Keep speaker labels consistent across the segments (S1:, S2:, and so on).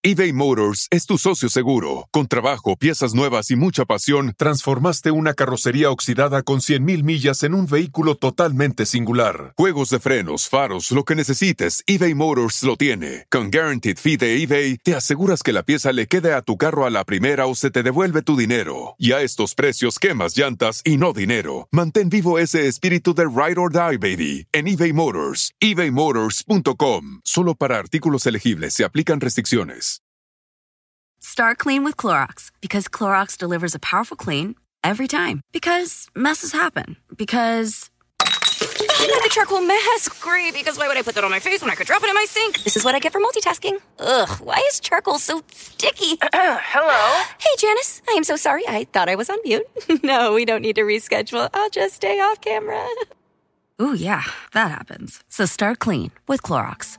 S1: eBay Motors es tu socio seguro. Con trabajo, piezas nuevas y mucha pasión, transformaste una carrocería oxidada con 100,000 millas en un vehículo totalmente singular. Juegos de frenos, faros, lo que necesites, eBay Motors lo tiene. Con Guaranteed Fee de eBay, te aseguras que la pieza le quede a tu carro a la primera o se te devuelve tu dinero. Y a estos precios, quemas llantas y no dinero. Mantén vivo ese espíritu de Ride or Die, baby, en eBay Motors. ebaymotors.com. Solo para artículos elegibles se aplican restricciones.
S2: Start clean with Clorox, because Clorox delivers a powerful clean every time. Because messes happen. Because the charcoal mask. Great, because why would I put that on my face when I could drop it in my sink? This is what I get for multitasking. Ugh, why is charcoal so sticky?
S3: Hello?
S2: Hey, Janice. I am so sorry. I thought I was on mute. No, we don't need to reschedule. I'll just stay off camera. Ooh, yeah, that happens. So start clean with Clorox.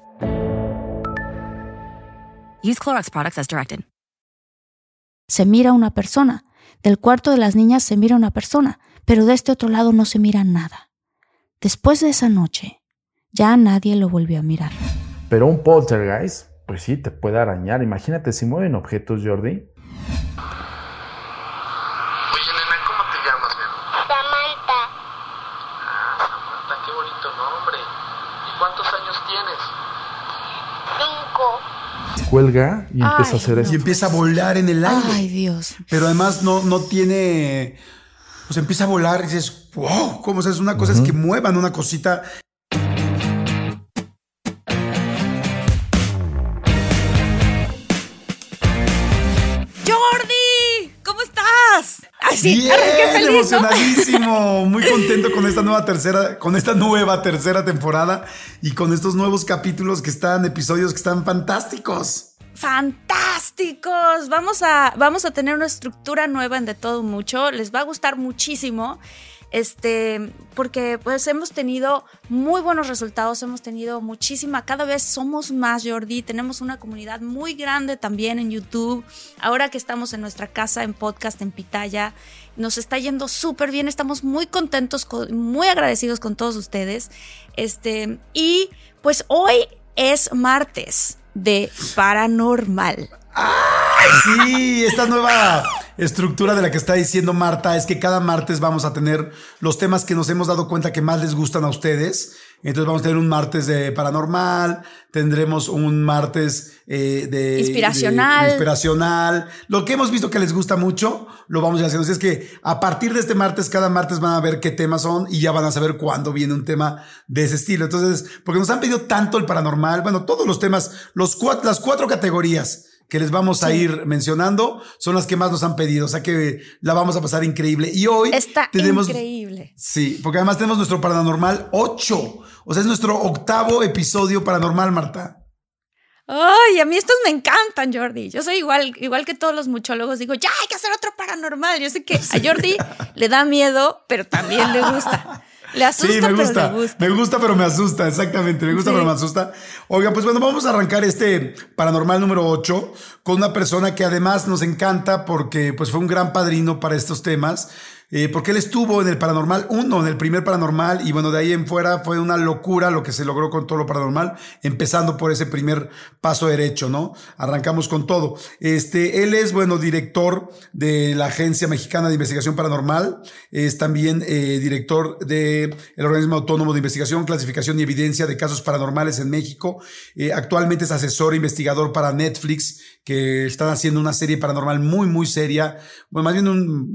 S2: Use Clorox products as directed.
S4: Se mira una persona. Del cuarto de las niñas se mira una persona, pero de este otro lado no se mira nada. Después de esa noche, ya nadie lo volvió a mirar.
S5: Pero un poltergeist, pues sí, te puede arañar. Imagínate si mueven objetos, Jordi.
S3: Oye, nena, ¿cómo te llamas, mi amor?
S6: Samantha.
S3: Samantha, qué bonito nombre. ¿Y cuántos años tienes?
S6: 5.
S5: Cuelga y empieza a hacer eso.
S7: Y empieza a volar en el aire.
S4: Ay, Dios.
S7: Pero además no tiene... Pues empieza a volar y dices, wow, ¿cómo es una cosa? Es que muevan una cosita.
S8: ¡Jordi! ¿Cómo estás? Así,
S7: Bien,
S8: feliz,
S7: emocionadísimo. Muy contento con esta nueva tercera temporada y con estos nuevos capítulos episodios que están fantásticos.
S8: ¡Fantásticos! Vamos a tener una estructura nueva en De Todo Mucho. Les va a gustar muchísimo. Porque pues hemos tenido muy buenos resultados, hemos tenido cada vez somos más, Jordi, tenemos una comunidad muy grande también en YouTube, ahora que estamos en nuestra casa en podcast en Pitaya, nos está yendo súper bien, estamos muy contentos, muy agradecidos con todos ustedes, y pues hoy es martes de Paranormal.
S7: ¡Ay, sí! Esta nueva estructura de la que está diciendo Marta es que cada martes vamos a tener los temas que nos hemos dado cuenta que más les gustan a ustedes. Entonces vamos a tener un martes de paranormal, tendremos un martes de inspiracional. Lo que hemos visto que les gusta mucho, lo vamos a ir haciendo. Así es que a partir de este martes, cada martes van a ver qué temas son y ya van a saber cuándo viene un tema de ese estilo. Entonces, porque nos han pedido tanto el paranormal, bueno, todos los temas, las 4 categorías que les vamos a ir mencionando son las que más nos han pedido, o sea que la vamos a pasar increíble. Y hoy tenemos increíble. Sí, porque además tenemos nuestro Paranormal 8, o sea, es nuestro 8º episodio paranormal, Marta.
S8: Ay, a mí estos me encantan, Jordi. Yo soy igual que todos los muchólogos, digo, ya hay que hacer otro paranormal. Yo sé que a Jordi le da miedo, pero también le gusta. Le asusta,
S7: sí, me gusta,
S8: pero le gusta.
S7: Me gusta, pero me asusta, exactamente. Me gusta, sí, pero me asusta. Oiga, pues bueno, vamos a arrancar este Paranormal número 8 con una persona que además nos encanta porque pues fue un gran padrino para estos temas. Porque él estuvo en el Paranormal 1, en el primer Paranormal, y bueno, de ahí en fuera fue una locura lo que se logró con todo lo paranormal, empezando por ese primer paso derecho, ¿no? Arrancamos con todo. Él es, bueno, director de la Agencia Mexicana de Investigación Paranormal, es también director del Organismo Autónomo de Investigación, Clasificación y Evidencia de Casos Paranormales en México. Actualmente es asesor e investigador para Netflix, que están haciendo una serie paranormal muy, muy seria, bueno, más bien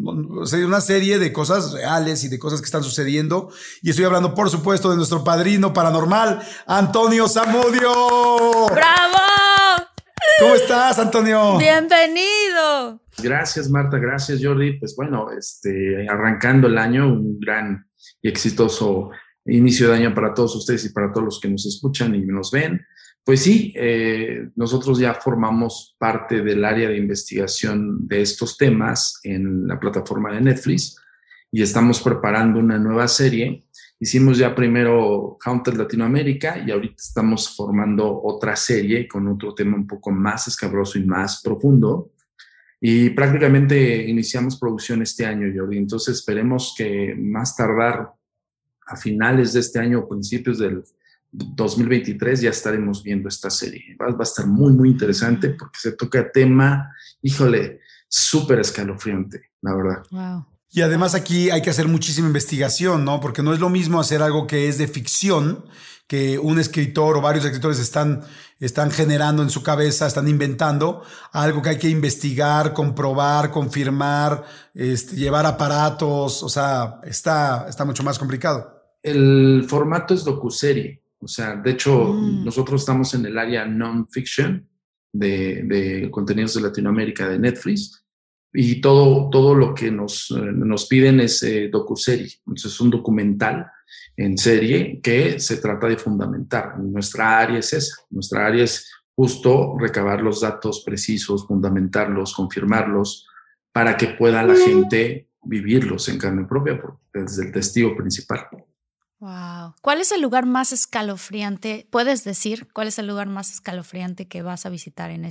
S7: una serie de cosas reales y de cosas que están sucediendo. Y estoy hablando, por supuesto, de nuestro padrino paranormal, Antonio Zamudio.
S8: ¡Bravo!
S7: ¿Cómo estás, Antonio?
S8: ¡Bienvenido!
S9: Gracias, Marta. Gracias, Jordi. Pues bueno, arrancando el año, un gran y exitoso inicio de año para todos ustedes y para todos los que nos escuchan y nos ven. Pues sí, nosotros ya formamos parte del área de investigación de estos temas en la plataforma de Netflix y estamos preparando una nueva serie. Hicimos ya primero Haunted Latinoamérica y ahorita estamos formando otra serie con otro tema un poco más escabroso y más profundo. Y prácticamente iniciamos producción este año, Jordi. Entonces esperemos que más tardar a finales de este año o principios del 2023 ya estaremos viendo esta serie. Va a estar muy, muy interesante porque se toca tema, híjole, súper escalofriante, la verdad.
S8: Wow.
S7: Y además aquí hay que hacer muchísima investigación, ¿no? Porque no es lo mismo hacer algo que es de ficción, que un escritor o varios escritores están generando en su cabeza, están inventando, algo que hay que investigar, comprobar, confirmar, llevar aparatos, o sea, está mucho más complicado.
S9: El formato es docuserie, o sea, de hecho, nosotros estamos en el área non-fiction de contenidos de Latinoamérica de Netflix, y todo lo que nos piden es docuserie. Entonces es un documental en serie que se trata de fundamentar. Nuestra área es esa. Nuestra área es justo recabar los datos precisos, fundamentarlos, confirmarlos, para que pueda la gente vivirlos en carne propia desde el testigo principal.
S8: Wow. ¿Cuál es el lugar más escalofriante? ¿Puedes decir cuál es el lugar más escalofriante que vas a visitar en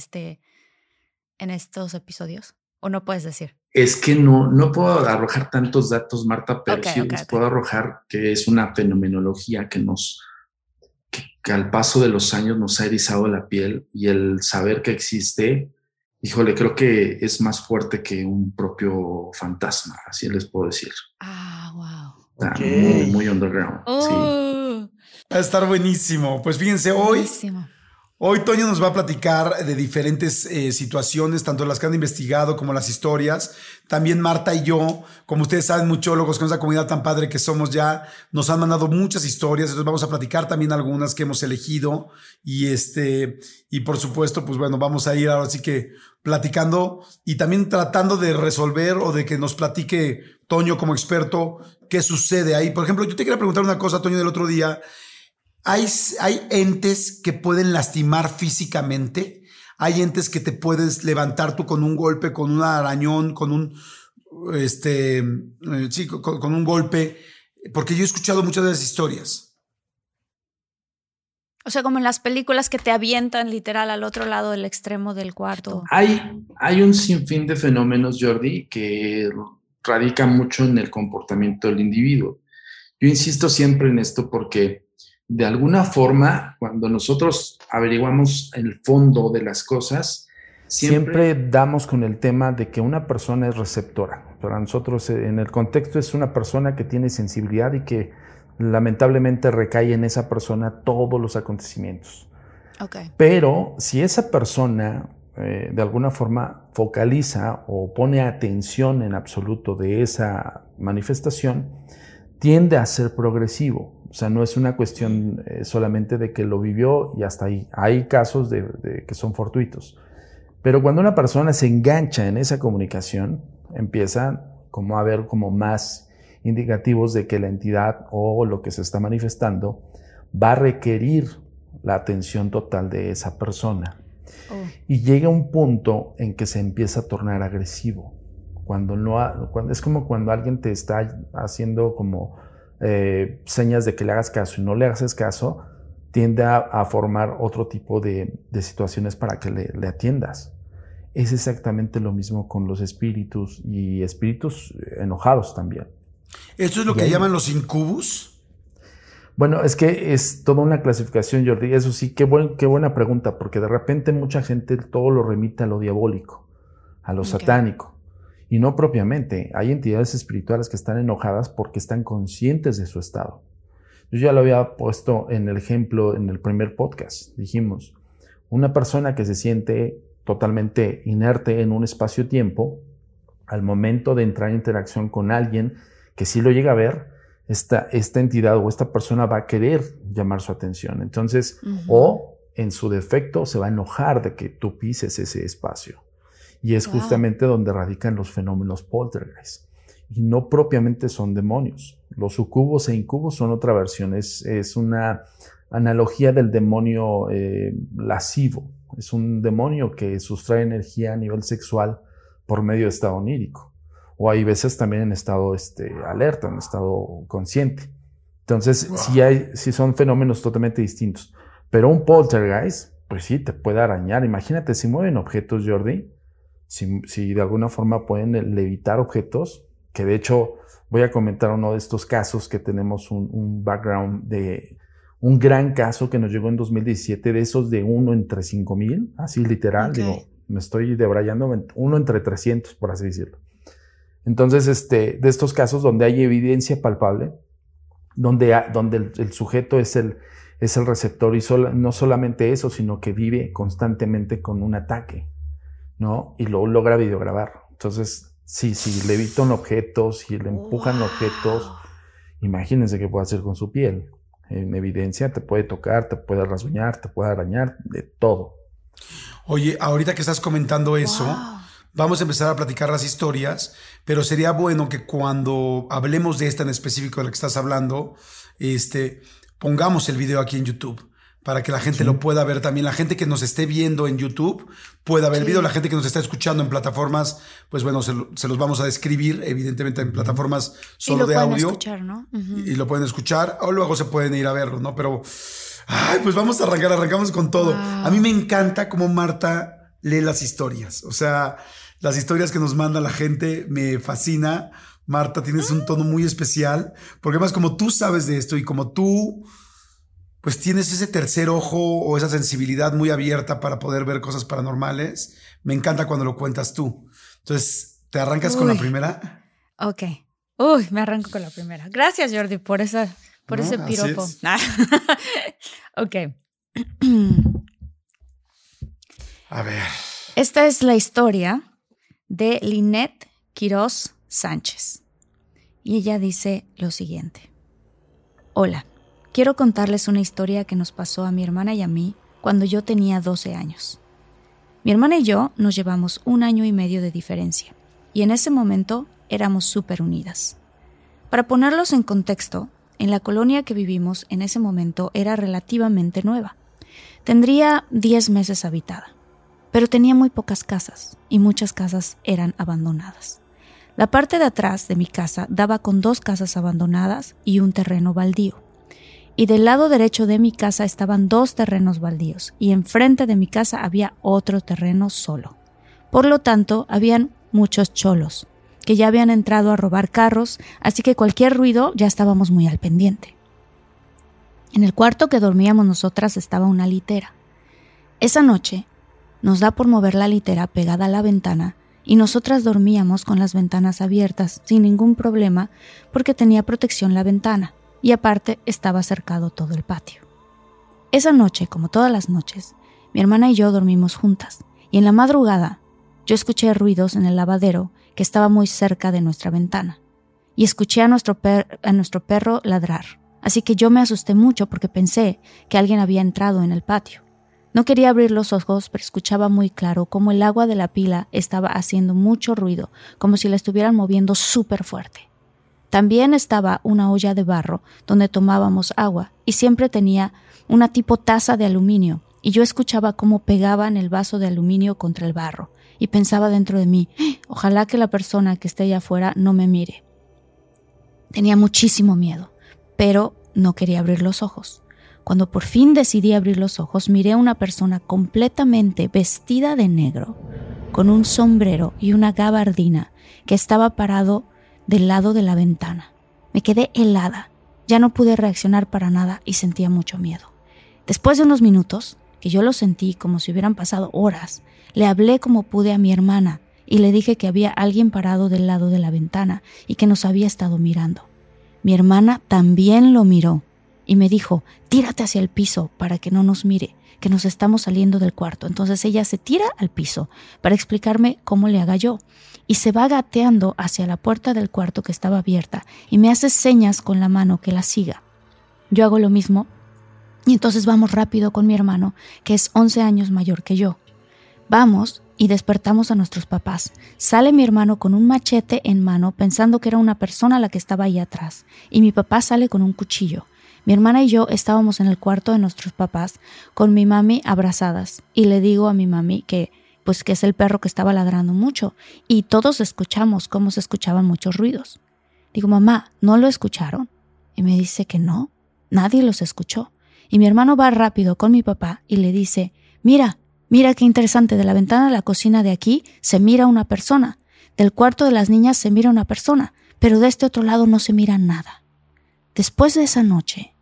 S8: estos episodios? ¿O no puedes decir?
S9: Es que no puedo arrojar tantos datos, Marta, pero puedo arrojar que es una fenomenología que al paso de los años nos ha erizado la piel, y el saber que existe, híjole, creo que es más fuerte que un propio fantasma, así les puedo decir.
S8: Ah, wow.
S9: Está muy, muy underground. Sí.
S7: Va a estar buenísimo. Pues fíjense, Hoy Toño nos va a platicar de diferentes situaciones, tanto las que han investigado como las historias. También Marta y yo, como ustedes saben, muchólogos, con esa comunidad tan padre que somos ya, nos han mandado muchas historias. Entonces vamos a platicar también algunas que hemos elegido. Y por supuesto, pues bueno, vamos a ir ahora sí que platicando y también tratando de resolver o de que nos platique Toño como experto qué sucede ahí. Por ejemplo, yo te quería preguntar una cosa, Toño, del otro día. ¿Hay entes que pueden lastimar físicamente? ¿Hay entes que te puedes levantar tú con un golpe, con un arañón, con un golpe? Porque yo he escuchado muchas de esas historias.
S8: O sea, como en las películas que te avientan literal al otro lado del extremo del cuarto.
S9: Hay un sinfín de fenómenos, Jordi, que radica mucho en el comportamiento del individuo. Yo insisto siempre en esto porque de alguna forma, cuando nosotros averiguamos el fondo de las cosas,
S5: siempre damos con el tema de que una persona es receptora. Para nosotros, en el contexto, es una persona que tiene sensibilidad y que lamentablemente recae en esa persona todos los acontecimientos.
S8: Okay.
S5: Pero si esa persona de alguna forma focaliza o pone atención en absoluto de esa manifestación, tiende a ser progresivo. O sea, no es una cuestión solamente de que lo vivió y hasta ahí. Hay casos de que son fortuitos. Pero cuando una persona se engancha en esa comunicación, empieza como a haber como más indicativos de que la entidad o lo que se está manifestando va a requerir la atención total de esa persona. Y llega un punto en que se empieza a tornar agresivo. Es como cuando alguien te está haciendo como señas de que le hagas caso y no le haces caso, tiende a formar otro tipo de situaciones para que le atiendas. Es exactamente lo mismo con los espíritus y espíritus enojados también.
S7: ¿Esto es lo que llaman los incubus?
S5: Bueno, es que es toda una clasificación, Jordi. Eso sí, qué buena pregunta, porque de repente mucha gente todo lo remite a lo diabólico, a lo satánico. Y no propiamente. Hay entidades espirituales que están enojadas porque están conscientes de su estado. Yo ya lo había puesto en el ejemplo en el primer podcast. Dijimos, una persona que se siente totalmente inerte en un espacio-tiempo, al momento de entrar en interacción con alguien que sí lo llega a ver, esta entidad o esta persona va a querer llamar su atención. Entonces, o en su defecto se va a enojar de que tú pises ese espacio. Y es justamente donde radican los fenómenos poltergeist. Y no propiamente son demonios. Los sucubos e incubos son otra versión. Es una analogía del demonio lascivo. Es un demonio que sustrae energía a nivel sexual por medio de estado onírico. O hay veces también en estado alerta, en estado consciente. Entonces, sí son fenómenos totalmente distintos. Pero un poltergeist, pues sí, te puede arañar. Imagínate, si mueven objetos, Jordi, si de alguna forma pueden levitar objetos, que de hecho voy a comentar uno de estos casos que tenemos un background de un gran caso que nos llegó en 2017, de esos de 1 entre 5,000, así literal, digo, me estoy debrayando, 1 entre 300, por así decirlo. Entonces, de estos casos donde hay evidencia palpable, donde el sujeto es el receptor y no solamente eso, sino que vive constantemente con un ataque, ¿no? Y lo logra videograbar. Entonces, si levitan objetos, si le empujan objetos, imagínense qué puede hacer con su piel. En evidencia te puede tocar, te puede rasguñar, te puede arañar, de todo.
S7: Oye, ahorita que estás comentando eso, vamos a empezar a platicar las historias, pero sería bueno que cuando hablemos de esta en específico de la que estás hablando, pongamos el video aquí en YouTube para que la gente lo pueda ver también. La gente que nos esté viendo en YouTube pueda ver el video. La gente que nos está escuchando en plataformas, pues bueno, se los vamos a describir, evidentemente en plataformas solo de audio. Y lo pueden escuchar, ¿no? Y lo pueden escuchar, o luego se pueden ir a verlo, ¿no? Pero, pues vamos a arrancamos con todo. A mí me encanta cómo Marta lee las historias. O sea, las historias que nos manda la gente me fascina. Marta, tienes un tono muy especial, porque además como tú sabes de esto y como tú pues tienes ese tercer ojo o esa sensibilidad muy abierta para poder ver cosas paranormales, me encanta cuando lo cuentas tú. Entonces, ¿te arrancas con la primera?
S8: Ok. Me arranco con la primera. Gracias, Jordi, por ese piropo. Ok.
S7: A ver.
S8: Esta es la historia de Lynette Quiroz Sánchez. Y ella dice lo siguiente. Hola, quiero contarles una historia que nos pasó a mi hermana y a mí cuando yo tenía 12 años. Mi hermana y yo nos llevamos 1 año y medio de diferencia, y en ese momento éramos súper unidas. Para ponerlos en contexto, en la colonia que vivimos en ese momento era relativamente nueva. Tendría 10 meses habitada, pero tenía muy pocas casas, y muchas casas eran abandonadas. La parte de atrás de mi casa daba con 2 casas abandonadas y un terreno baldío. Y del lado derecho de mi casa estaban 2 terrenos baldíos, y enfrente de mi casa había otro terreno solo. Por lo tanto, habían muchos cholos, que ya habían entrado a robar carros, así que cualquier ruido ya estábamos muy al pendiente. En el cuarto que dormíamos nosotras estaba una litera. Esa noche nos da por mover la litera pegada a la ventana, y nosotras dormíamos con las ventanas abiertas sin ningún problema porque tenía protección la ventana. Y aparte estaba cercado todo el patio. Esa noche, como todas las noches, mi hermana y yo dormimos juntas, y en la madrugada yo escuché ruidos en el lavadero que estaba muy cerca de nuestra ventana, y escuché a nuestro perro ladrar, así que yo me asusté mucho porque pensé que alguien había entrado en el patio. No quería abrir los ojos, pero escuchaba muy claro cómo el agua de la pila estaba haciendo mucho ruido, como si la estuvieran moviendo súper fuerte. También estaba una olla de barro donde tomábamos agua y siempre tenía una tipo taza de aluminio y yo escuchaba cómo pegaban el vaso de aluminio contra el barro y pensaba dentro de mí, ojalá que la persona que esté allá afuera no me mire. Tenía muchísimo miedo, pero no quería abrir los ojos. Cuando por fin decidí abrir los ojos, miré a una persona completamente vestida de negro, con un sombrero y una gabardina que estaba parado del lado de la ventana. Me quedé helada, ya no pude reaccionar para nada y sentía mucho miedo. Después de unos minutos, que yo lo sentí como si hubieran pasado horas, le hablé como pude a mi hermana y le dije que había alguien parado del lado de la ventana y que nos había estado mirando. Mi hermana también lo miró y me dijo, tírate hacia el piso para que no nos mire, que nos estamos saliendo del cuarto. Entonces ella se tira al piso para explicarme cómo le haga yo. Y se va gateando hacia la puerta del cuarto que estaba abierta y me hace señas con la mano que la siga. Yo hago lo mismo y entonces vamos rápido con mi hermano, que es 11 años mayor que yo. Vamos y despertamos a nuestros papás. Sale mi hermano con un machete en mano pensando que era una persona la que estaba ahí atrás y mi papá sale con un cuchillo. Mi hermana y yo estábamos en el cuarto de nuestros papás con mi mami abrazadas y le digo a mi mami que es el perro que estaba ladrando mucho y todos escuchamos cómo se escuchaban muchos ruidos. Digo, mamá, ¿no lo escucharon? Y me dice que no, nadie los escuchó. Y mi hermano va rápido con mi papá y le dice, mira qué interesante, de la ventana de la cocina de aquí se mira una persona, del cuarto de las niñas se mira una persona, pero de este otro lado no se mira nada. Después de esa noche,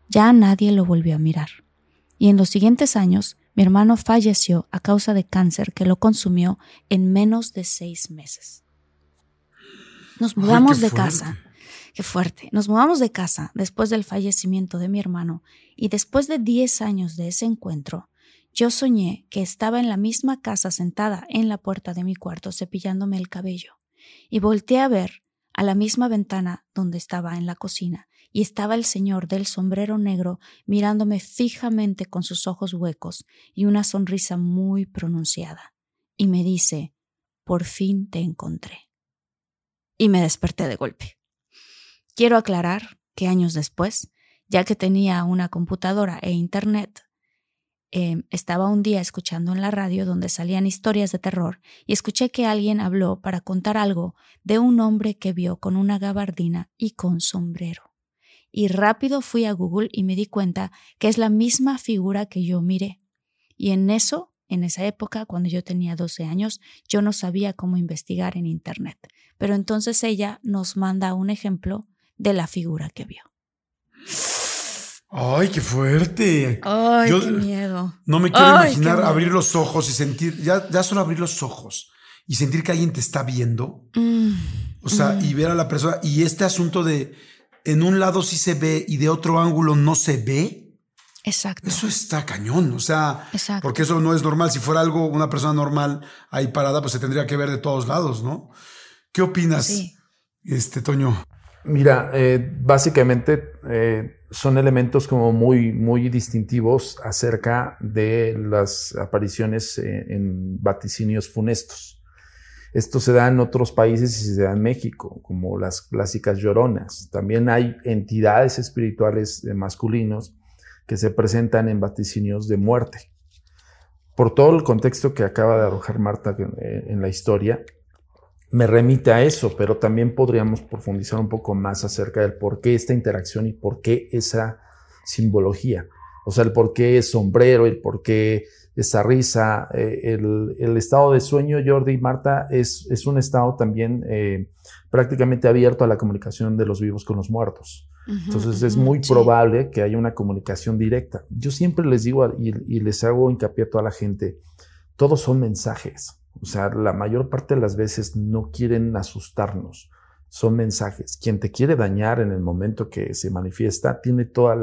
S4: Ya nadie lo volvió a mirar. Y en los siguientes años, mi hermano falleció a causa de cáncer que lo consumió en menos de 6 meses. Nos mudamos de casa. Qué fuerte. Nos mudamos de casa después del fallecimiento de mi hermano y después de 10 años de ese encuentro, yo soñé que estaba en la misma casa sentada en la puerta de mi cuarto cepillándome el cabello y volteé a ver a la misma ventana donde estaba en la cocina y estaba el señor del sombrero negro mirándome fijamente con sus ojos huecos y una sonrisa muy pronunciada y me dice, por fin te encontré. Y me desperté de golpe. Quiero aclarar que años después, ya que tenía una computadora e internet, estaba un día escuchando en la radio donde salían historias de terror y escuché que alguien habló para contar algo de un hombre que vio con una gabardina y con sombrero. Y rápido fui a Google y me di cuenta que es la misma figura que yo miré. Y en esa época, cuando yo tenía 12 años, yo no sabía cómo investigar en internet. Pero entonces ella nos manda un ejemplo de la figura que vio.
S7: ¡Ay, qué fuerte!
S8: ¡Ay, qué miedo!
S7: No me quiero imaginar abrir los ojos y sentir, ya solo abrir los ojos y sentir que alguien te está viendo. O sea, y ver a la persona. Y este asunto de en un lado sí se ve y de otro ángulo no se ve.
S4: Exacto.
S7: Eso está cañón. O sea,
S4: exacto.
S7: Porque eso no es normal. Si fuera algo, una persona normal ahí parada, pues se tendría que ver de todos lados, ¿no? ¿Qué opinas,
S4: sí.
S7: Toño?
S5: Mira, básicamente son elementos como muy, muy distintivos acerca de las apariciones en vaticinios funestos. Esto se da en otros países y se da en México, como las clásicas lloronas. También hay entidades espirituales masculinos que se presentan en vaticinios de muerte. Por todo el contexto que acaba de arrojar Marta en la historia, me remite a eso, pero también podríamos profundizar un poco más acerca del por qué esta interacción y por qué esa simbología. O sea, el por qué es sombrero, el por qué esa risa, el estado de sueño, Jordi y Marta, es un estado también prácticamente abierto a la comunicación de los vivos con los muertos. Entonces es muy probable que haya una comunicación directa. Yo siempre les digo y les hago hincapié a toda la gente, todos son mensajes. O sea, la mayor parte de las veces no quieren asustarnos, son mensajes. Quien te quiere dañar en el momento que se manifiesta tiene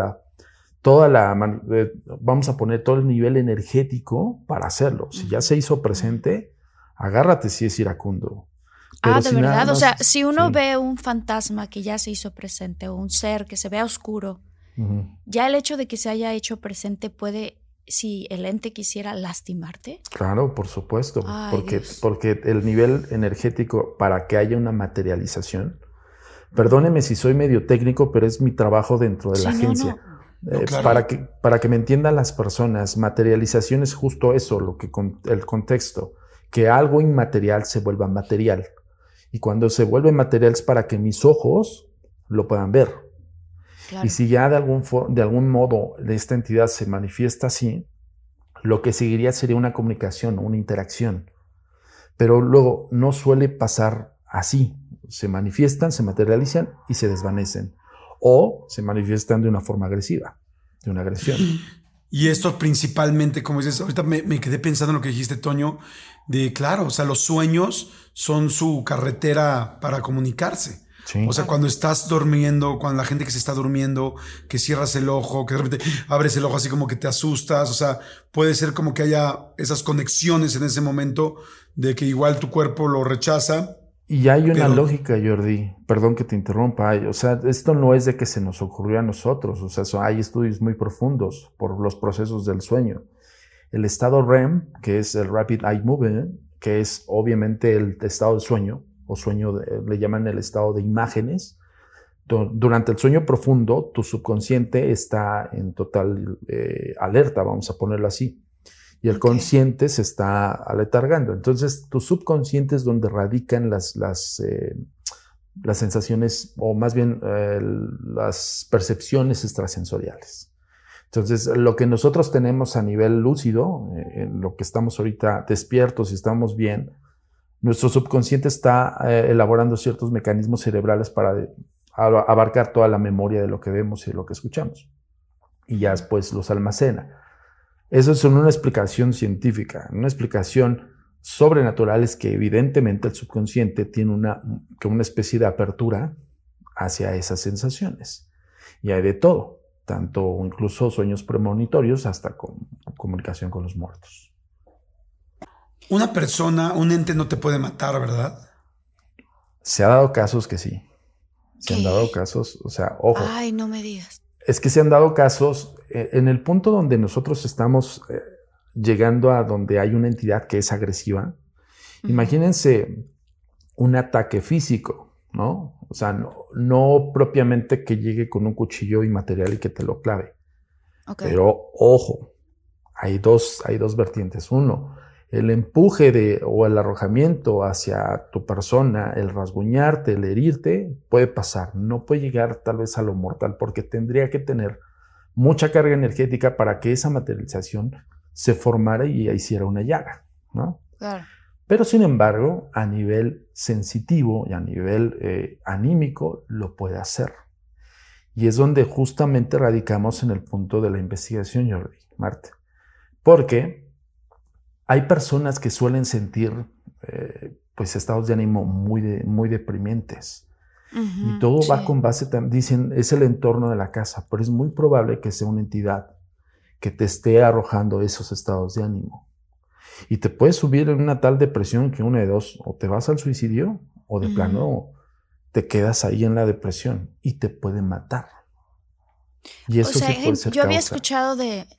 S5: vamos a poner todo el nivel energético para hacerlo. Si ya se hizo presente, agárrate si es iracundo. Pero
S4: de verdad, o sea, si uno ve un fantasma que ya se hizo presente o un ser que se vea oscuro, ya el hecho de que se haya hecho presente puede, si el ente quisiera lastimarte.
S5: Claro, por supuesto, porque el nivel energético para que haya una materialización, perdóneme si soy medio técnico, pero es mi trabajo dentro de la agencia. Claro. Para que me entiendan las personas, materialización es justo eso, el contexto, que algo inmaterial se vuelva material. Y cuando se vuelve material es para que mis ojos lo puedan ver. Claro. Y si ya de algún modo esta entidad se manifiesta así, lo que seguiría sería una comunicación, una interacción. Pero luego no suele pasar así. Se manifiestan, se materializan y se desvanecen. O se manifiestan de una forma agresiva, de una agresión.
S7: Y esto principalmente, como dices, ahorita me quedé pensando en lo que dijiste, Toño, claro, o sea, los sueños son su carretera para comunicarse. Sí. O sea, cuando estás durmiendo, cuando la gente que se está durmiendo, que cierras el ojo, que de repente abres el ojo así como que te asustas, o sea, puede ser como que haya esas conexiones en ese momento de que igual tu cuerpo lo rechaza.
S5: Y hay una lógica, Jordi, perdón que te interrumpa, o sea, esto no es de que se nos ocurrió a nosotros, o sea, hay estudios muy profundos por los procesos del sueño. El estado REM, que es el Rapid Eye Movement, que es obviamente el estado de sueño, o sueño, le llaman el estado de imágenes. Durante el sueño profundo, tu subconsciente está en total alerta, vamos a ponerlo así. Y el consciente se está aletargando. Entonces, tu subconsciente es donde radican las sensaciones, o más bien las percepciones extrasensoriales. Entonces, lo que nosotros tenemos a nivel lúcido, en lo que estamos ahorita despiertos y estamos bien, nuestro subconsciente está elaborando ciertos mecanismos cerebrales para abarcar toda la memoria de lo que vemos y de lo que escuchamos. y ya después los almacena. Eso es una explicación científica. Una explicación sobrenatural es que evidentemente el subconsciente tiene una especie de apertura hacia esas sensaciones. Y hay de todo, tanto incluso sueños premonitorios hasta con comunicación con los muertos.
S7: Una persona, un ente no te puede matar, ¿verdad?
S5: Se ha dado casos que sí. Se han dado casos, o sea, ojo.
S8: Ay, no me digas.
S5: Es que se han dado casos en el punto donde nosotros estamos llegando a donde hay una entidad que es agresiva. Imagínense un ataque físico, ¿no? O sea, no propiamente que llegue con un cuchillo y material y que te lo clave. Okay. Pero ojo, hay dos vertientes. Uno, el empuje o el arrojamiento hacia tu persona, el rasguñarte, el herirte, puede pasar. No puede llegar tal vez a lo mortal porque tendría que tener mucha carga energética para que esa materialización se formara y hiciera una llaga, ¿no?
S8: Claro.
S5: Pero sin embargo, a nivel sensitivo y a nivel anímico lo puede hacer. Y es donde justamente radicamos en el punto de la investigación, Jordi, Marta. Porque hay personas que suelen sentir pues estados de ánimo muy deprimentes. Y todo va con base, dicen, es el entorno de la casa, pero es muy probable que sea una entidad que te esté arrojando esos estados de ánimo. Y te puedes subir en una tal depresión que una de dos, o te vas al suicidio o de plano te quedas ahí en la depresión y te puede matar. Y eso sí puede ser
S8: yo había escuchado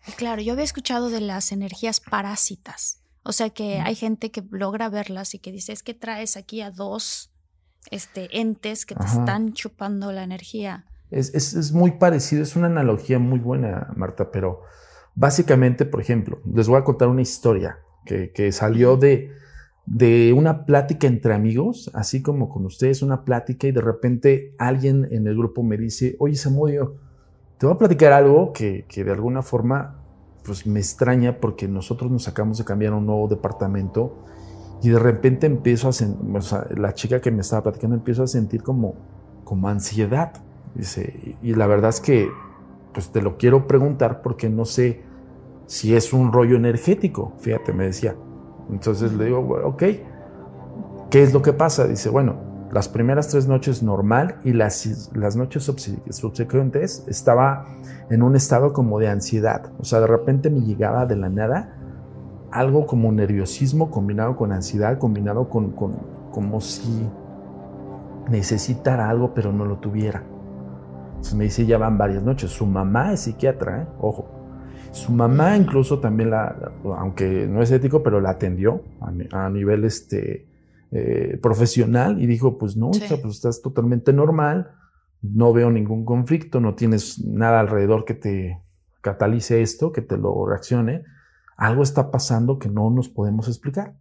S8: de las energías parásitas. O sea que hay gente que logra verlas y que dice, es que traes aquí a dos entes que te están chupando la energía.
S5: Es muy parecido, es una analogía muy buena, Marta, pero básicamente, por ejemplo, les voy a contar una historia que salió de una plática entre amigos, así como con ustedes, una plática, y de repente alguien en el grupo me dice, oye, Zamudio, te voy a platicar algo que de alguna forma pues me extraña porque nosotros nos acabamos de cambiar a un nuevo departamento y de repente empiezo la chica que me estaba platicando empiezo a sentir como ansiedad. Dice, y la verdad es que pues te lo quiero preguntar porque no sé si es un rollo energético, fíjate, me decía. Entonces le digo, bueno, ok, ¿qué es lo que pasa? Dice, bueno, las primeras 3 noches normal y las noches subsecuentes estaba en un estado como de ansiedad. O sea, de repente me llegaba de la nada algo como nerviosismo combinado con ansiedad, combinado con como si necesitara algo pero no lo tuviera. Entonces me dice, ya van varias noches. Su mamá es psiquiatra, ojo. Su mamá incluso también aunque no es ético, pero la atendió a nivel profesional y dijo, pues no, hija, pues estás totalmente normal, no veo ningún conflicto, no tienes nada alrededor que te catalice esto, que te lo reaccione, algo está pasando que no nos podemos explicar.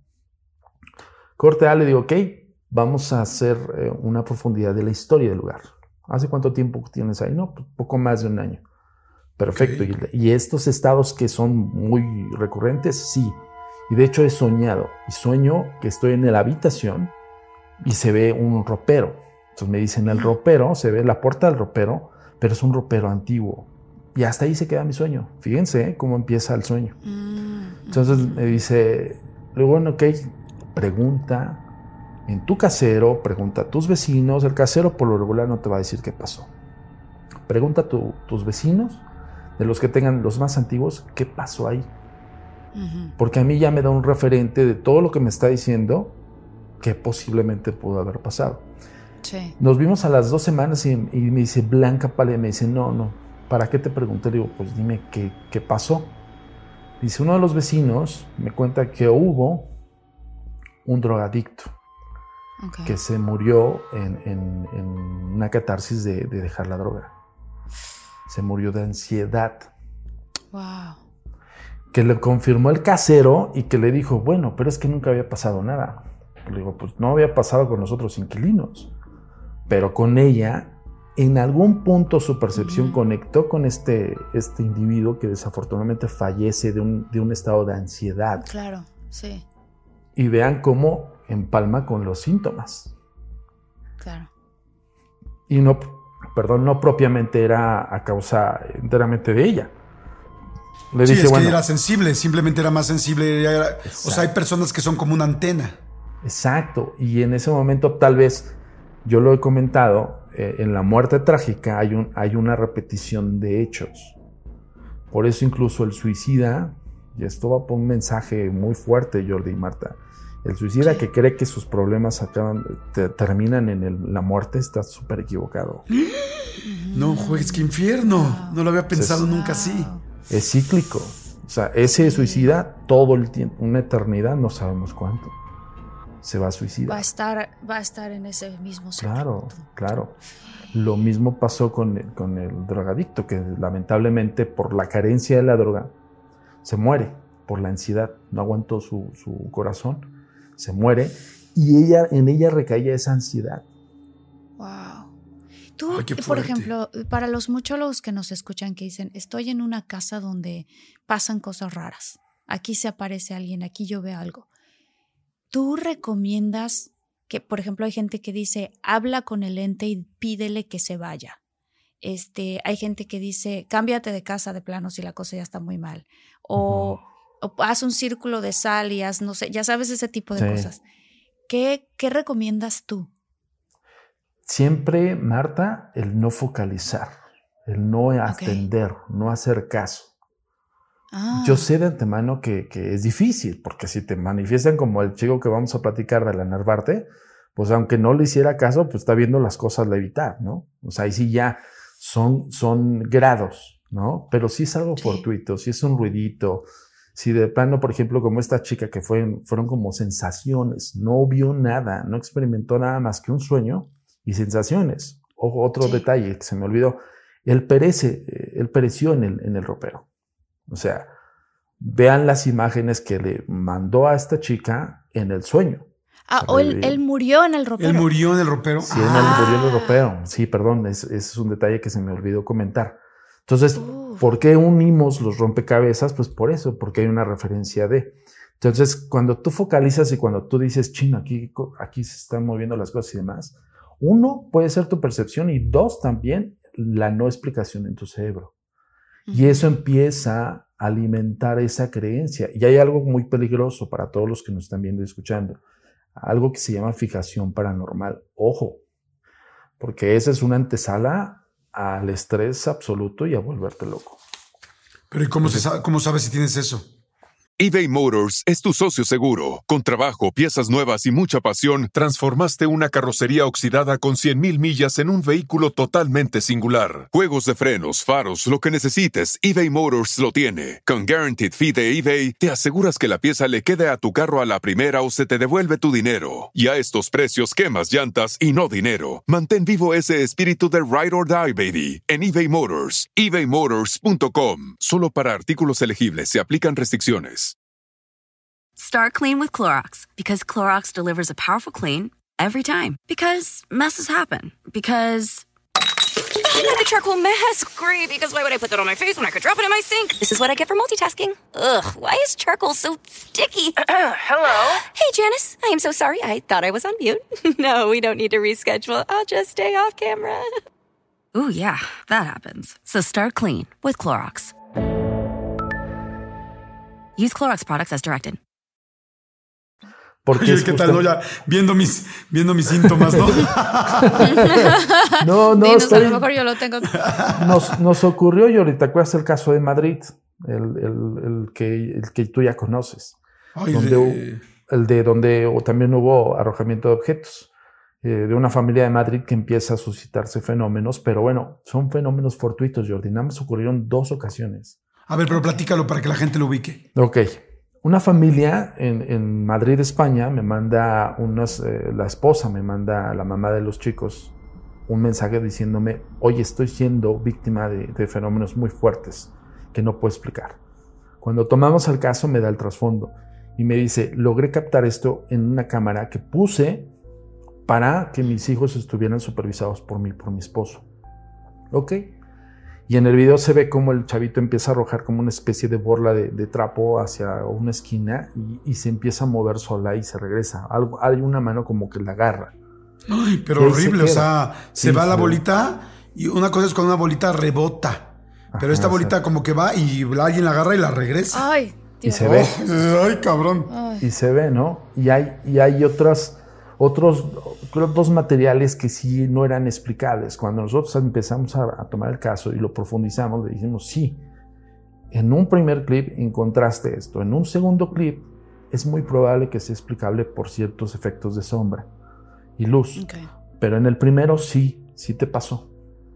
S5: Corte A, le digo, ok, vamos a hacer una profundidad de la historia del lugar. ¿Hace cuánto tiempo tienes ahí? No, poco más de 1 año. Perfecto. Okay. ¿Y estos estados que son muy recurrentes? Sí. Y de hecho he soñado. Y sueño que estoy en la habitación y se ve un ropero. Entonces me dicen el ropero, se ve la puerta del ropero, pero es un ropero antiguo. Y hasta ahí se queda mi sueño. Fíjense cómo empieza el sueño. Entonces me dice, bueno, ok, pregunta en tu casero, pregunta a tus vecinos. El casero por lo regular no te va a decir qué pasó. Pregunta a tus vecinos, de los que tengan los más antiguos, qué pasó ahí. Porque a mí ya me da un referente de todo lo que me está diciendo que posiblemente pudo haber pasado.
S8: Sí.
S5: Nos vimos a las 2 semanas y me dice, blanca pálida, me dice, no, ¿para qué te pregunté? Le digo, pues dime qué pasó. Dice, uno de los vecinos me cuenta que hubo un drogadicto que se murió en una catarsis de dejar la droga. Se murió de ansiedad.
S8: Wow.
S5: Que le confirmó el casero y que le dijo, bueno, pero es que nunca había pasado nada. Le digo, pues no había pasado con los otros inquilinos, pero con ella, en algún punto su percepción conectó con este individuo que desafortunadamente fallece de un estado de ansiedad.
S8: Claro, sí.
S5: Y vean cómo empalma con los síntomas.
S8: Claro.
S5: Y no no propiamente era a causa enteramente de ella. Le
S7: Sí,
S5: dice,
S7: es que
S5: bueno,
S7: era sensible, simplemente era más sensible. O sea, hay personas que son como una antena.
S5: exacto, y en ese momento tal vez, yo lo he comentado, en la muerte trágica hay una repetición de hechos. Por eso incluso el suicida, y esto va por un mensaje muy fuerte, Jordi y Marta, el suicida que cree que sus problemas terminan en la muerte está súper equivocado.
S7: No juegues, qué infierno. No lo había pensado nunca así.
S5: Es cíclico. O sea, ese suicida todo el tiempo, una eternidad, no sabemos cuánto, se va a suicidar.
S8: Va a estar en ese mismo ciclo.
S5: Claro. Lo mismo pasó con el drogadicto, que lamentablemente por la carencia de la droga se muere por la ansiedad. No aguantó su corazón, se muere y en ella recaía esa ansiedad.
S8: Wow. Tú,
S7: Ay, qué
S8: por
S7: fuerte.
S8: ejemplo, para los muchólogos que nos escuchan que dicen, estoy en una casa donde pasan cosas raras, aquí se aparece alguien, aquí yo veo algo. ¿Tú recomiendas que, por ejemplo, hay gente que dice, habla con el ente y pídele que se vaya? Hay gente que dice, cámbiate de casa de plano si la cosa ya está muy mal. O haz un círculo de sal y haz, no sé, ya sabes, ese tipo de cosas. ¿Qué recomiendas tú?
S5: Siempre, Marta, el no focalizar, el no atender, no hacer caso. Yo sé de antemano que es difícil, porque si te manifiestan como el chico que vamos a platicar de la Narvarte, pues aunque no le hiciera caso, pues está viendo las cosas levitar, ¿no? O sea, ahí sí ya son grados, ¿no? Pero si es algo fortuito, si es un ruidito, si de plano, por ejemplo, como esta chica que fueron como sensaciones, no vio nada, no experimentó nada más que un sueño y sensaciones. Ojo, otro detalle que se me olvidó, él pereció en el ropero. O sea, vean las imágenes que le mandó a esta chica en el sueño.
S8: O él murió en el ropero.
S7: ¿Él murió en el ropero?
S5: Sí, murió en el ropero. Sí, perdón, es un detalle que se me olvidó comentar. Entonces, ¿por qué unimos los rompecabezas? Pues por eso, porque hay una referencia de. Entonces, cuando tú focalizas y cuando tú dices, chino, aquí se están moviendo las cosas y demás, uno, puede ser tu percepción y dos, también la no explicación en tu cerebro. Y eso empieza a alimentar esa creencia. Y hay algo muy peligroso para todos los que nos están viendo y escuchando. Algo que se llama fijación paranormal. Ojo, porque esa es una antesala al estrés absoluto y a volverte loco.
S7: Pero ¿y cómo sabes si tienes eso?
S1: eBay Motors es tu socio seguro. Con trabajo, piezas nuevas y mucha pasión, transformaste una carrocería oxidada con 100,000 millas en un vehículo totalmente singular. Juegos de frenos, faros, lo que necesites, eBay Motors lo tiene. Con Guaranteed Fee de eBay, te aseguras que la pieza le quede a tu carro a la primera o se te devuelve tu dinero. Y a estos precios, quemas llantas y no dinero. Mantén vivo ese espíritu de Ride or Die, baby, en eBay Motors. ebaymotors.com. Solo para artículos elegibles se aplican restricciones.
S2: Start clean with Clorox, because Clorox delivers a powerful clean every time. Because messes happen. Because the charcoal mask. Great, because why would I put that on my face when I could drop it in my sink? This is what I get for multitasking. Ugh, why is charcoal so sticky?
S3: Hello?
S2: Hey, Janice. I am so sorry. I thought I was on mute. No, we don't need to reschedule. I'll just stay off camera. Ooh, yeah, that happens. So start clean with Clorox. Use Clorox products as directed.
S7: Oye, ¿qué tal? No, ya viendo mis síntomas, ¿no?
S5: No,
S8: Dinos, a lo mejor yo lo tengo.
S5: Nos ocurrió, y ahorita, ¿cuál es el caso de Madrid? El que tú ya conoces.
S7: Ay,
S5: donde también hubo arrojamiento de objetos. De una familia de Madrid que empieza a suscitarse fenómenos, pero bueno, son fenómenos fortuitos, Jordi. Nada más ocurrieron 2 ocasiones.
S7: A ver, pero platícalo para que la gente lo ubique.
S5: Ok. Una familia en Madrid, España, me manda la esposa me manda a la mamá de los chicos un mensaje diciéndome, oye, estoy siendo víctima de fenómenos muy fuertes que no puedo explicar. Cuando tomamos el caso me da el trasfondo y me dice, logré captar esto en una cámara que puse para que mis hijos estuvieran supervisados por mi esposo. Ok. Y en el video se ve como el chavito empieza a arrojar como una especie de borla de trapo hacia una esquina y se empieza a mover sola y se regresa. Hay una mano como que la agarra.
S7: Ay, pero horrible, o sea, se va la bolita Y una cosa es cuando una bolita rebota, pero esta bolita como que va y alguien la agarra y la regresa.
S8: Ay,
S5: y se ve.
S7: Ay, cabrón.
S5: Y se ve, ¿no? Y hay otros creo, 2 materiales que sí no eran explicables. Cuando nosotros empezamos a tomar el caso y lo profundizamos, le dijimos, sí, en un primer clip encontraste esto. En un segundo clip es muy probable que sea explicable por ciertos efectos de sombra y luz.
S8: Okay.
S5: Pero en el primero sí te pasó.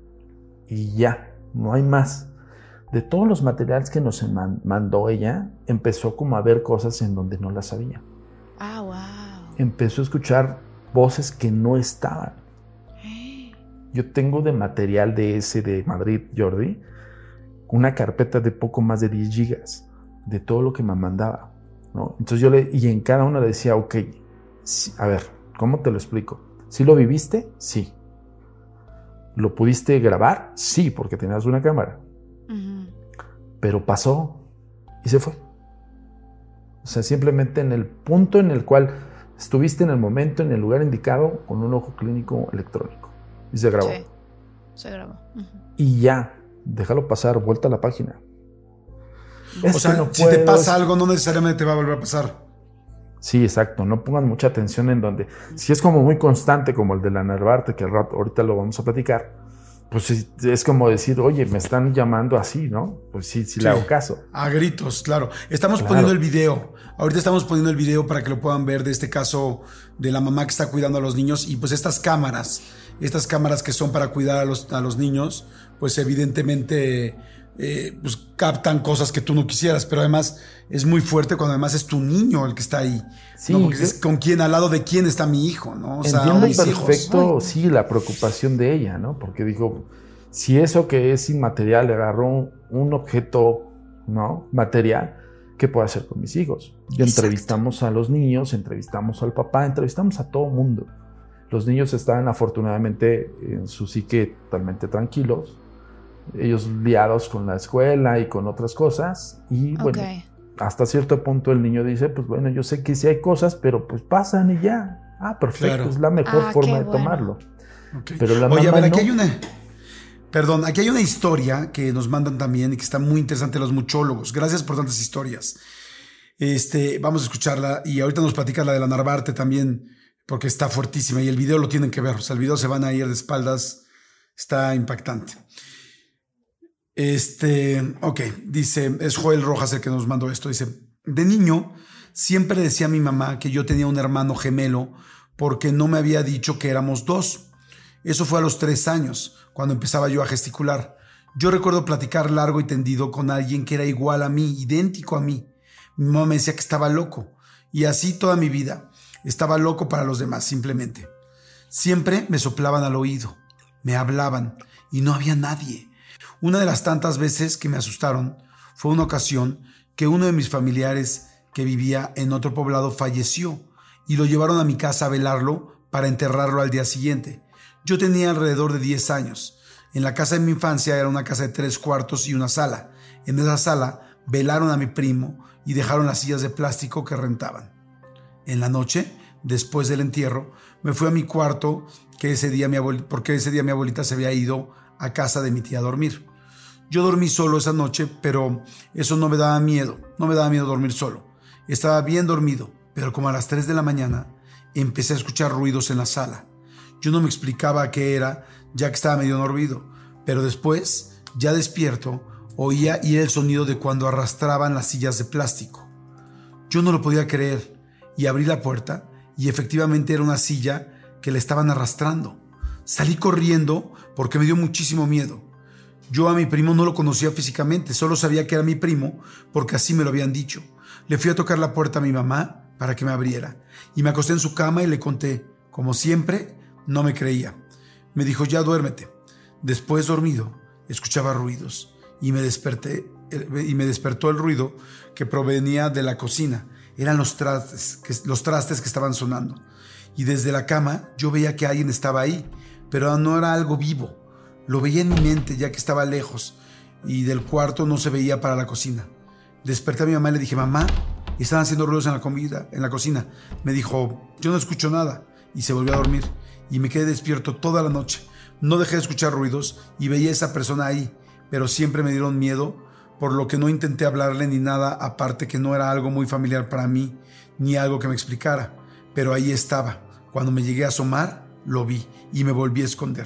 S5: Y ya, no hay más. De todos los materiales que nos mandó ella, empezó como a ver cosas en donde no las sabía.
S8: Ah, wow.
S5: Empezó a escuchar voces que no estaban. Yo tengo de material de ese de Madrid, Jordi, una carpeta de poco más de 10 gigas de todo lo que me mandaba, ¿no? Entonces y en cada una le decía, ok, sí, a ver, ¿cómo te lo explico? ¿Sí lo viviste? Sí. ¿Lo pudiste grabar? Sí, porque tenías una cámara. Uh-huh. Pero pasó y se fue. O sea, simplemente en el punto en el cual estuviste, en el momento, en el lugar indicado, con un ojo clínico electrónico. Y se grabó.
S8: Sí, se grabó. Uh-huh.
S5: Y ya, déjalo pasar, vuelta a la página.
S7: O sea, no si te pasa algo, no necesariamente te va a volver a pasar.
S5: Sí, exacto. No pongan mucha atención en donde... Si es como muy constante, como el de la Narvarte, que ahorita lo vamos a platicar, pues es como decir, oye, me están llamando así, ¿no? Pues sí le hago caso.
S7: A gritos, claro. Estamos poniendo el video. Ahorita estamos poniendo el video para que lo puedan ver de este caso de la mamá que está cuidando a los niños. Y pues estas cámaras que son para cuidar a los niños, pues evidentemente pues captan cosas que tú no quisieras. Pero además es muy fuerte cuando además es tu niño el que está ahí. Sí, ¿no? Porque es con quién, al lado de quién está mi hijo, ¿no? O sea,
S5: entiendo perfecto, sí, la preocupación de ella, ¿no? Porque dijo, si eso que es inmaterial le agarró un objeto, ¿no? Material, ¿qué puedo hacer con mis hijos? Y entrevistamos a los niños, entrevistamos al papá, entrevistamos a todo mundo. Los niños estaban afortunadamente en su psique totalmente tranquilos, ellos liados con la escuela y con otras cosas, y bueno, hasta cierto punto el niño dice, pues bueno, yo sé que sí hay cosas, pero pues pasan y ya. Ah, perfecto, claro. Es la mejor forma de tomarlo. Okay. Pero la
S7: Oye, a ver, aquí
S5: no.
S7: Aquí hay una historia que nos mandan también y que está muy interesante los muchólogos. Gracias por tantas historias. Vamos a escucharla y ahorita nos platicas la de la Narvarte también, porque está fuertísima y el video lo tienen que ver. O sea, el video se van a ir de espaldas. Está impactante. Ok, dice, es Joel Rojas el que nos mandó esto. Dice, de niño siempre decía a mi mamá que yo tenía un hermano gemelo porque no me había dicho que éramos 2. Eso fue a los 3 años, cuando empezaba yo a gesticular. Yo recuerdo platicar largo y tendido con alguien que era igual a mí, idéntico a mí. Mi mamá me decía que estaba loco. Y así toda mi vida. Estaba loco para los demás, simplemente. Siempre me soplaban al oído, me hablaban y no había nadie. Una de las tantas veces que me asustaron fue una ocasión que uno de mis familiares que vivía en otro poblado falleció y lo llevaron a mi casa a velarlo para enterrarlo al día siguiente. Yo tenía alrededor de 10 años. En la casa de mi infancia era una casa de 3 cuartos y una sala. En esa sala velaron a mi primo y dejaron las sillas de plástico que rentaban. En la noche, después del entierro, me fui a mi cuarto porque ese día mi abuelita se había ido a casa de mi tía a dormir. Yo dormí solo esa noche, pero eso no me daba miedo. No me daba miedo dormir solo. Estaba bien dormido, pero como a las 3 de la mañana empecé a escuchar ruidos en la sala. Yo no me explicaba qué era, ya que estaba medio dormido, pero después, ya despierto, oía y era el sonido de cuando arrastraban las sillas de plástico. Yo no lo podía creer y abrí la puerta y efectivamente era una silla que le estaban arrastrando. Salí corriendo porque me dio muchísimo miedo. Yo a mi primo no lo conocía físicamente, solo sabía que era mi primo porque así me lo habían dicho. Le fui a tocar la puerta a mi mamá para que me abriera y me acosté en su cama y le conté. Como siempre, no me creía. Me dijo, ya duérmete. Después, dormido, escuchaba ruidos y me despertó el ruido que provenía de la cocina. Eran los trastes que estaban sonando. Y desde la cama yo veía que alguien estaba ahí, pero no era algo vivo. Lo veía en mi mente ya que estaba lejos y del cuarto no se veía para la cocina. Desperté a mi mamá y le dije, mamá, están haciendo ruidos en la cocina. Me dijo, yo no escucho nada, y se volvió a dormir y me quedé despierto toda la noche No dejé de escuchar ruidos y veía a esa persona ahí, pero siempre me dieron miedo, por lo que no intenté hablarle ni nada, aparte que no era algo muy familiar para mí, ni algo que me explicara. Pero ahí estaba. Cuando me llegué a asomar, lo vi y me volví a esconder.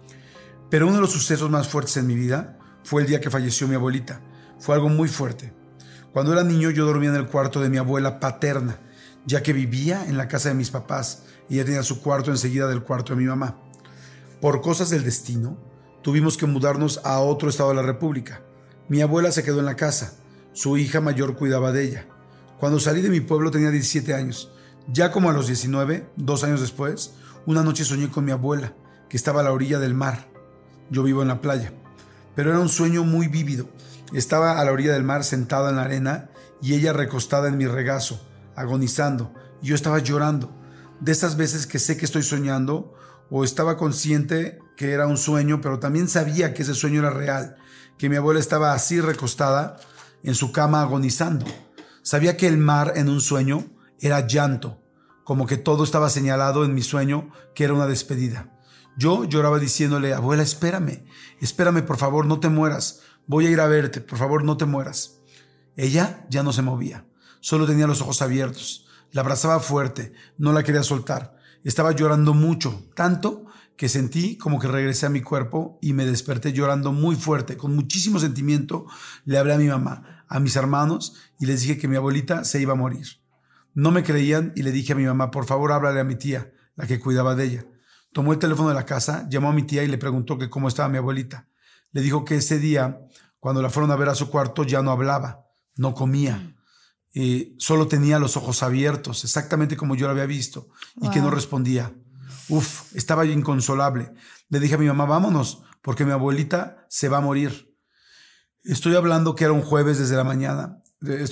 S7: Pero uno de los sucesos más fuertes en mi vida fue el día que falleció mi abuelita. Fue algo muy fuerte. Cuando era niño yo dormía en el cuarto de mi abuela paterna, ya que vivía en la casa de mis papás y ella tenía su cuarto enseguida del cuarto de mi mamá. Por cosas del destino, tuvimos que mudarnos a otro estado de la República. Mi abuela se quedó en la casa. Su hija mayor cuidaba de ella. Cuando salí de mi pueblo tenía 17 años. Ya como a los 19, 2 años después, una noche soñé con mi abuela, que estaba a la orilla del mar. Yo vivo en la playa. Pero era un sueño muy vívido. Estaba a la orilla del mar sentada en la arena y ella recostada en mi regazo, agonizando. Y yo estaba llorando. De esas veces que sé que estoy soñando o estaba consciente que era un sueño, pero también sabía que ese sueño era real, que mi abuela estaba así recostada en su cama agonizando. Sabía que el mar en un sueño era llanto, como que todo estaba señalado en mi sueño que era una despedida. Yo lloraba diciéndole: abuela, espérame, por favor, no te mueras, voy a ir a verte, por favor, no te mueras. Ella ya no se movía, solo tenía los ojos abiertos. La abrazaba fuerte, no la quería soltar. Estaba llorando mucho, tanto que sentí como que regresé a mi cuerpo y me desperté llorando muy fuerte, con muchísimo sentimiento. Le hablé a mi mamá, a mis hermanos y les dije que mi abuelita se iba a morir. No me creían y le dije a mi mamá: por favor, háblale a mi tía, la que cuidaba de ella. Tomó el teléfono de la casa, llamó a mi tía y le preguntó que cómo estaba mi abuelita. Le dijo que ese día, cuando la fueron a ver a su cuarto, ya no hablaba, no comía. Solo tenía los ojos abiertos, exactamente como yo lo había visto, y que no respondía. Estaba yo inconsolable. Le dije a mi mamá: vámonos, porque mi abuelita se va a morir. Estoy hablando que era un jueves. Desde la mañana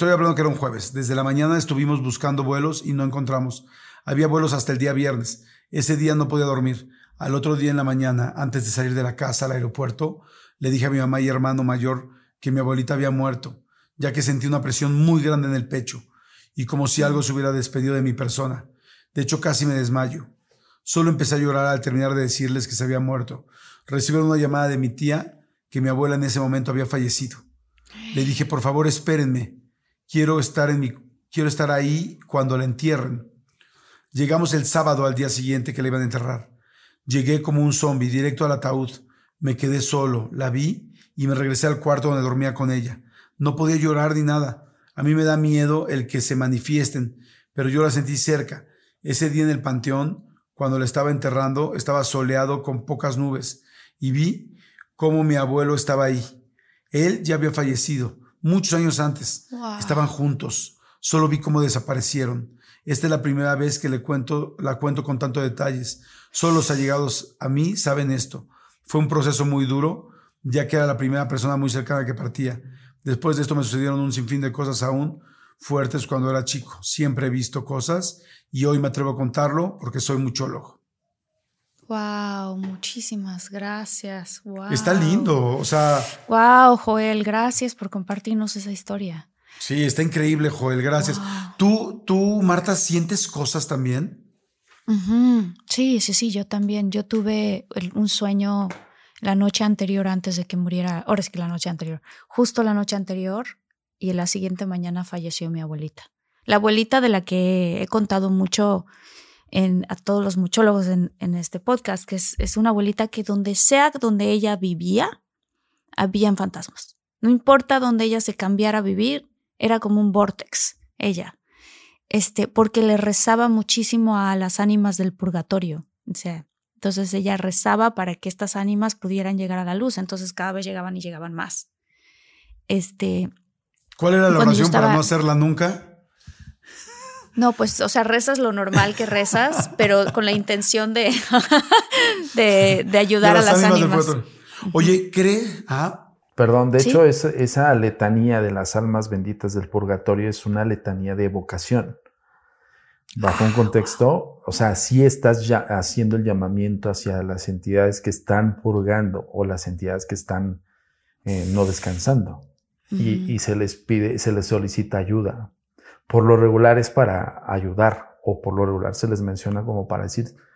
S7: estuvimos buscando vuelos y no encontramos. Había vuelos hasta el día viernes. Ese día no podía dormir. Al otro día en la mañana, antes de salir de la casa al aeropuerto, le dije a mi mamá y hermano mayor que mi abuelita había muerto, ya que sentí una presión muy grande en el pecho y como si algo se hubiera despedido de mi persona. De hecho, casi me desmayo. Solo empecé a llorar al terminar de decirles que se había muerto. Recibieron una llamada de mi tía que mi abuela en ese momento había fallecido. Le dije: por favor, espérenme. Quiero estar ahí cuando la entierren. Llegamos el sábado al día siguiente que la iban a enterrar. Llegué como un zombie directo al ataúd. Me quedé solo, la vi y me regresé al cuarto donde dormía con ella. No podía llorar ni nada. A mí me da miedo el que se manifiesten, pero yo la sentí cerca. Ese día en el panteón, cuando la estaba enterrando, estaba soleado con pocas nubes y vi cómo mi abuelo estaba ahí. Él ya había fallecido muchos años antes. Wow. Estaban juntos. Solo vi cómo desaparecieron. Esta es la primera vez que la cuento con tantos detalles. Solo los allegados a mí saben esto. Fue un proceso muy duro, ya que era la primera persona muy cercana que partía. Después de esto me sucedieron un sinfín de cosas aún fuertes cuando era chico. Siempre he visto cosas y hoy me atrevo a contarlo porque soy muchólogo.
S8: Wow, muchísimas gracias. Wow.
S7: Está lindo, o sea.
S8: Wow, Joel, gracias por compartirnos esa historia.
S7: Sí, está increíble, Joel, gracias. Wow. ¿Tú, Marta, sientes cosas también?
S8: Uh-huh. Sí, yo también. Yo tuve un sueño la noche anterior antes de que muriera. Ahora es que la noche anterior. Justo la noche anterior y la siguiente mañana falleció mi abuelita. La abuelita de la que he contado mucho a todos los muchólogos en este podcast, que es una abuelita que donde ella vivía, habían fantasmas. No importa donde ella se cambiara a vivir, era como un vórtex, ella. Porque le rezaba muchísimo a las ánimas del purgatorio. O sea, entonces ella rezaba para que estas ánimas pudieran llegar a la luz. Entonces cada vez llegaban y llegaban más.
S7: ¿Cuál era la oración para no hacerla nunca?
S8: No, pues, o sea, rezas lo normal que rezas, pero con la intención de ayudar a las ánimas.
S7: Oye,
S5: Perdón, de hecho, esa letanía de las almas benditas del purgatorio es una letanía de evocación. Bajo un contexto, o sea, sí estás ya haciendo el llamamiento hacia las entidades que están purgando o las entidades que están no descansando. Uh-huh. Y se les solicita ayuda. Por lo regular es para ayudar, o por lo regular se les menciona como para decir: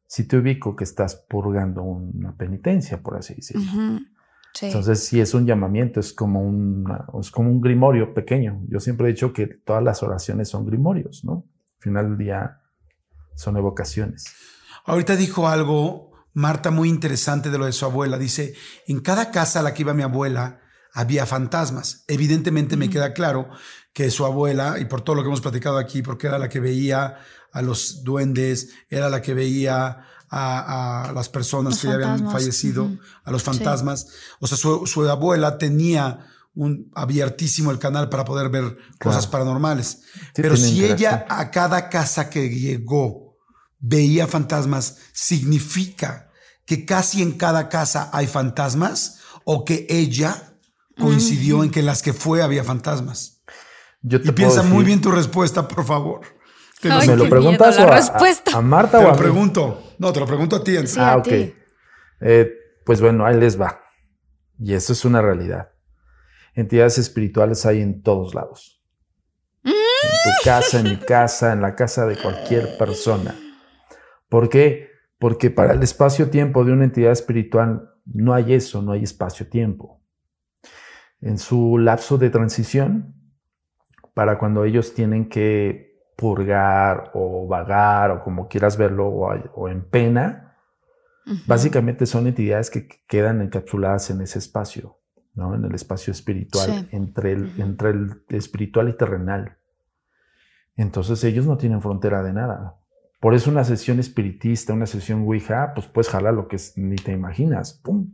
S5: sí te ubico que estás purgando una penitencia, por así decirlo.
S8: Sí.
S5: Entonces, sí es un llamamiento, es como un grimorio pequeño. Yo siempre he dicho que todas las oraciones son grimorios, ¿no? Al final del día son evocaciones.
S7: Ahorita dijo algo, Marta, muy interesante de lo de su abuela. Dice, en cada casa a la que iba mi abuela había fantasmas. Evidentemente me queda claro que su abuela, y por todo lo que hemos platicado aquí, porque era la que veía a los duendes, era la que veía a las personas
S8: Los
S7: que ya habían fallecido, a los fantasmas. O sea, su abuela tenía abiertísimo el canal para poder ver cosas paranormales.
S5: Sí,
S7: pero si
S5: interacción.
S7: ella a cada casa que llegó veía fantasmas, ¿significa que casi en cada casa hay fantasmas o que ella coincidió en que en las que fue había fantasmas?
S5: Yo te
S7: Y piensa
S5: puedo
S7: muy
S5: decir-
S7: bien tu respuesta, por favor.
S8: Ay,
S5: ¿Me lo
S8: qué
S5: preguntas
S8: miedo,
S5: o
S8: la respuesta.
S5: a Marta
S7: Te
S5: o a
S7: lo
S5: mí?
S7: pregunto. No, te lo pregunto a ti.
S8: Sí.
S5: Ah,
S8: a
S5: ok.
S8: ti.
S5: Pues bueno, ahí les va. Y eso es una realidad. Entidades espirituales hay en todos lados. En tu casa, en mi casa, en la casa de cualquier persona. ¿Por qué? Porque para el espacio-tiempo de una entidad espiritual no hay eso, no hay espacio-tiempo. En su lapso de transición, para cuando ellos tienen que purgar o vagar o como quieras verlo o en pena, básicamente son entidades que quedan encapsuladas en ese espacio, ¿no? En el espacio espiritual,
S8: Sí.
S5: entre el espiritual y terrenal. Entonces ellos no tienen frontera de nada. Por eso una sesión espiritista, una sesión Ouija, pues puedes jalar lo que ni te imaginas, ¡pum!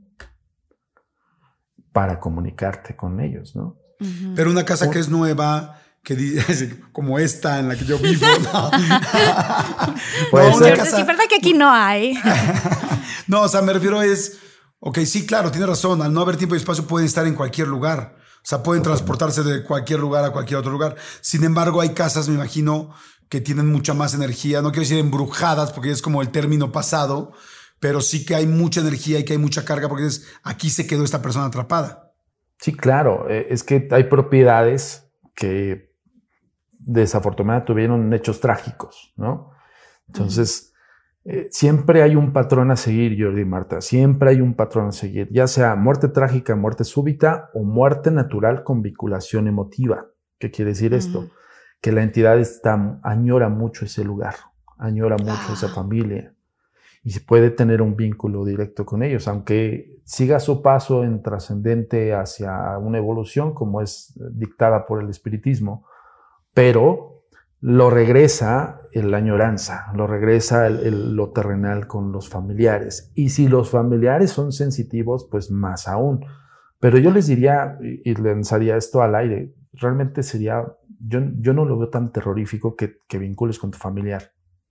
S5: Para comunicarte con ellos, ¿no?
S7: Pero una casa que es nueva, que como esta en la que yo vivo, ¿no?
S5: Puede
S7: No, una
S5: ser.
S7: casa-
S8: Sí, verdad que aquí no hay.
S7: No, o sea, me refiero ok, sí, claro, tiene razón. Al no haber tiempo y espacio pueden estar en cualquier lugar. O sea, pueden transportarse de cualquier lugar a cualquier otro lugar. Sin embargo, hay casas, me imagino, que tienen mucha más energía. No quiero decir embrujadas, porque es como el término pasado, pero sí que hay mucha energía y que hay mucha carga, porque aquí se quedó esta persona atrapada.
S5: Sí, claro. Es que hay propiedades que desafortunadamente tuvieron hechos trágicos, ¿no? Entonces, siempre hay un patrón a seguir, Jordi y Marta. Siempre hay un patrón a seguir, ya sea muerte trágica, muerte súbita o muerte natural con vinculación emotiva. ¿Qué quiere decir esto? Que la entidad añora mucho ese lugar, añora mucho esa familia y se puede tener un vínculo directo con ellos, aunque siga su paso en trascendente hacia una evolución como es dictada por el espiritismo, pero lo regresa la añoranza, lo regresa lo terrenal con los familiares. Y si los familiares son sensitivos, pues más aún. Pero yo les diría, y lanzaría esto al aire, realmente sería, yo no lo veo tan terrorífico que vincules con tu familiar.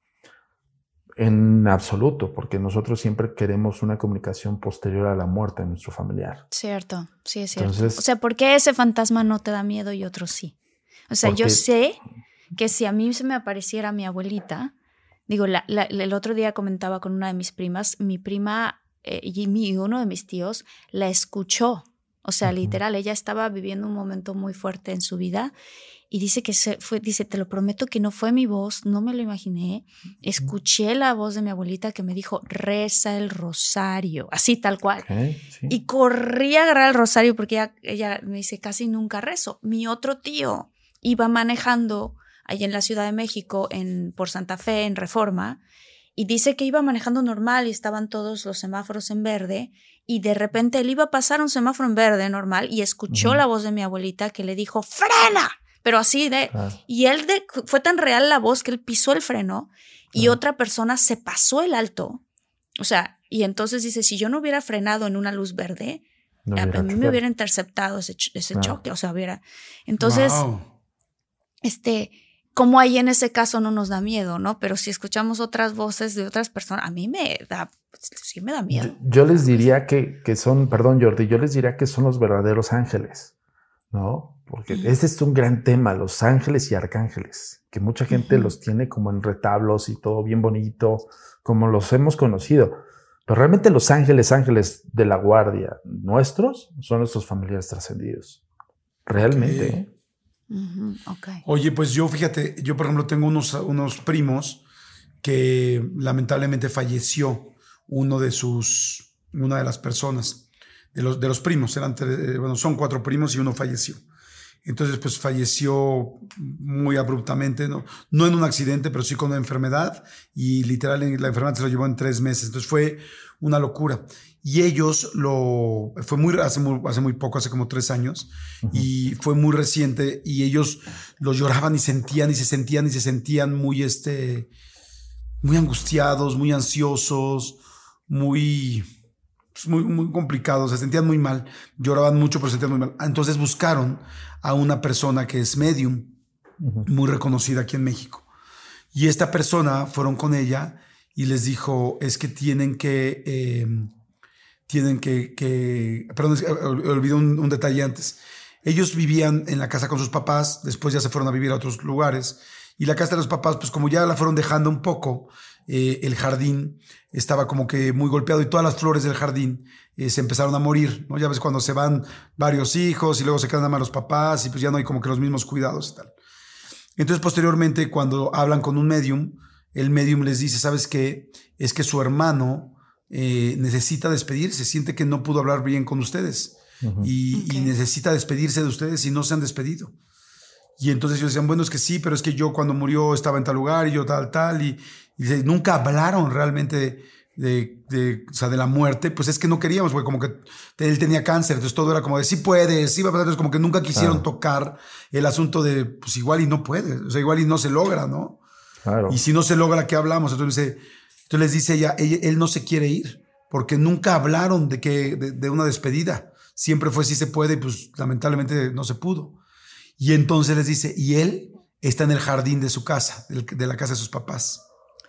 S5: En absoluto, porque nosotros siempre queremos una comunicación posterior a la muerte de nuestro familiar.
S8: Cierto, sí es cierto.
S5: Entonces,
S8: o sea, ¿por qué ese fantasma no te da miedo y otros sí? O sea, yo sé que si a mí se me apareciera mi abuelita, digo, el otro día comentaba con una de mis primas, mi prima y uno de mis tíos la escuchó. O sea, literal, ella estaba viviendo un momento muy fuerte en su vida y dice que dice, te lo prometo que no fue mi voz, no me lo imaginé. Escuché la voz de mi abuelita que me dijo, reza el rosario, así tal cual.
S5: Okay, sí.
S8: Y corrí a agarrar el rosario porque ella me dice, casi nunca rezo. Mi otro tío iba manejando allá en la Ciudad de México, por Santa Fe, en Reforma, y dice que iba manejando normal y estaban todos los semáforos en verde, y de repente él iba a pasar un semáforo en verde normal y escuchó la voz de mi abuelita que le dijo, ¡frena! Pero así y fue tan real la voz que él pisó el freno y otra persona se pasó el alto. O sea, y entonces dice, si yo no hubiera frenado en una luz verde, a mí me hubiera interceptado ese choque, o sea, Entonces, como ahí en ese caso no nos da miedo, ¿no? Pero si escuchamos otras voces de otras personas, a mí sí me da miedo.
S5: Yo les diría que son, perdón Jordi, yo les diría que son los verdaderos ángeles, ¿no? Porque este es un gran tema, los ángeles y arcángeles, que mucha gente los tiene como en retablos y todo bien bonito, como los hemos conocido. Pero realmente los ángeles de la guardia nuestros son nuestros familiares trascendidos. Realmente,
S7: Okay.
S8: Okay.
S7: Oye, pues yo, fíjate, yo por ejemplo tengo unos primos que lamentablemente falleció una de las personas, de los primos, son 4 primos y uno falleció. Entonces, pues falleció muy abruptamente, no en un accidente, pero sí con una enfermedad, y literal la enfermedad se lo llevó en 3 meses. Entonces fue una locura. Y ellos hace muy poco, hace como 3 años, y fue muy reciente, y ellos lo lloraban y se sentían muy, muy angustiados, muy ansiosos, muy complicados, se sentían muy mal, lloraban mucho, pero se sentían muy mal. Entonces buscaron a una persona que es medium, muy reconocida aquí en México. Y esta persona fueron con ella y les dijo, es que perdón, olvidé un detalle antes. Ellos vivían en la casa con sus papás, después ya se fueron a vivir a otros lugares, y la casa de los papás, pues como ya la fueron dejando un poco, el jardín estaba como que muy golpeado y todas las flores del jardín se empezaron a morir, ¿no? Ya ves cuando se van varios hijos y luego se quedan nada más los papás y pues ya no hay como que los mismos cuidados y tal. Entonces posteriormente cuando hablan con un medium, el medium les dice, ¿sabes qué? Es que su hermano necesita despedirse, siente que no pudo hablar bien con ustedes y necesita despedirse de ustedes y no se han despedido. Y entonces ellos decían, bueno, es que sí, pero es que yo cuando murió estaba en tal lugar y yo tal, y nunca hablaron realmente de la muerte. Pues es que no queríamos, porque como que él tenía cáncer, entonces todo era como de sí puedes, sí va a pasar, entonces como que nunca quisieron tocar el asunto de pues igual y no puede, o sea, igual y no se logra, ¿no?
S5: Claro.
S7: Y si no se logra, ¿qué hablamos? Entonces les dice ella, él no se quiere ir, porque nunca hablaron de una despedida, siempre fue sí se puede, y pues lamentablemente no se pudo. Y entonces les dice, y él está en el jardín de su casa, de la casa de sus papás.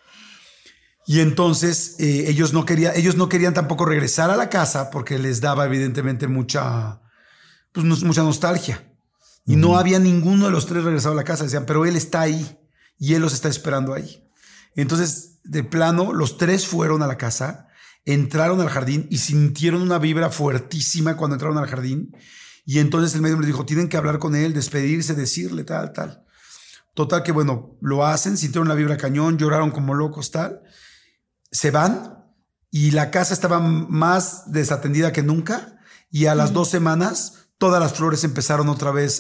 S7: Y entonces ellos no querían tampoco regresar a la casa porque les daba evidentemente mucha nostalgia. Y no había ninguno de los 3 regresado a la casa. Decían, pero él está ahí y él los está esperando ahí. Entonces, de plano, los 3 fueron a la casa, entraron al jardín y sintieron una vibra fuertísima cuando entraron al jardín. Y entonces el medium les dijo, tienen que hablar con él, despedirse, decirle tal. Total que bueno, lo hacen, sintieron la vibra cañón, lloraron como locos, tal. Se van y la casa estaba más desatendida que nunca y a las 2 semanas todas las flores empezaron otra vez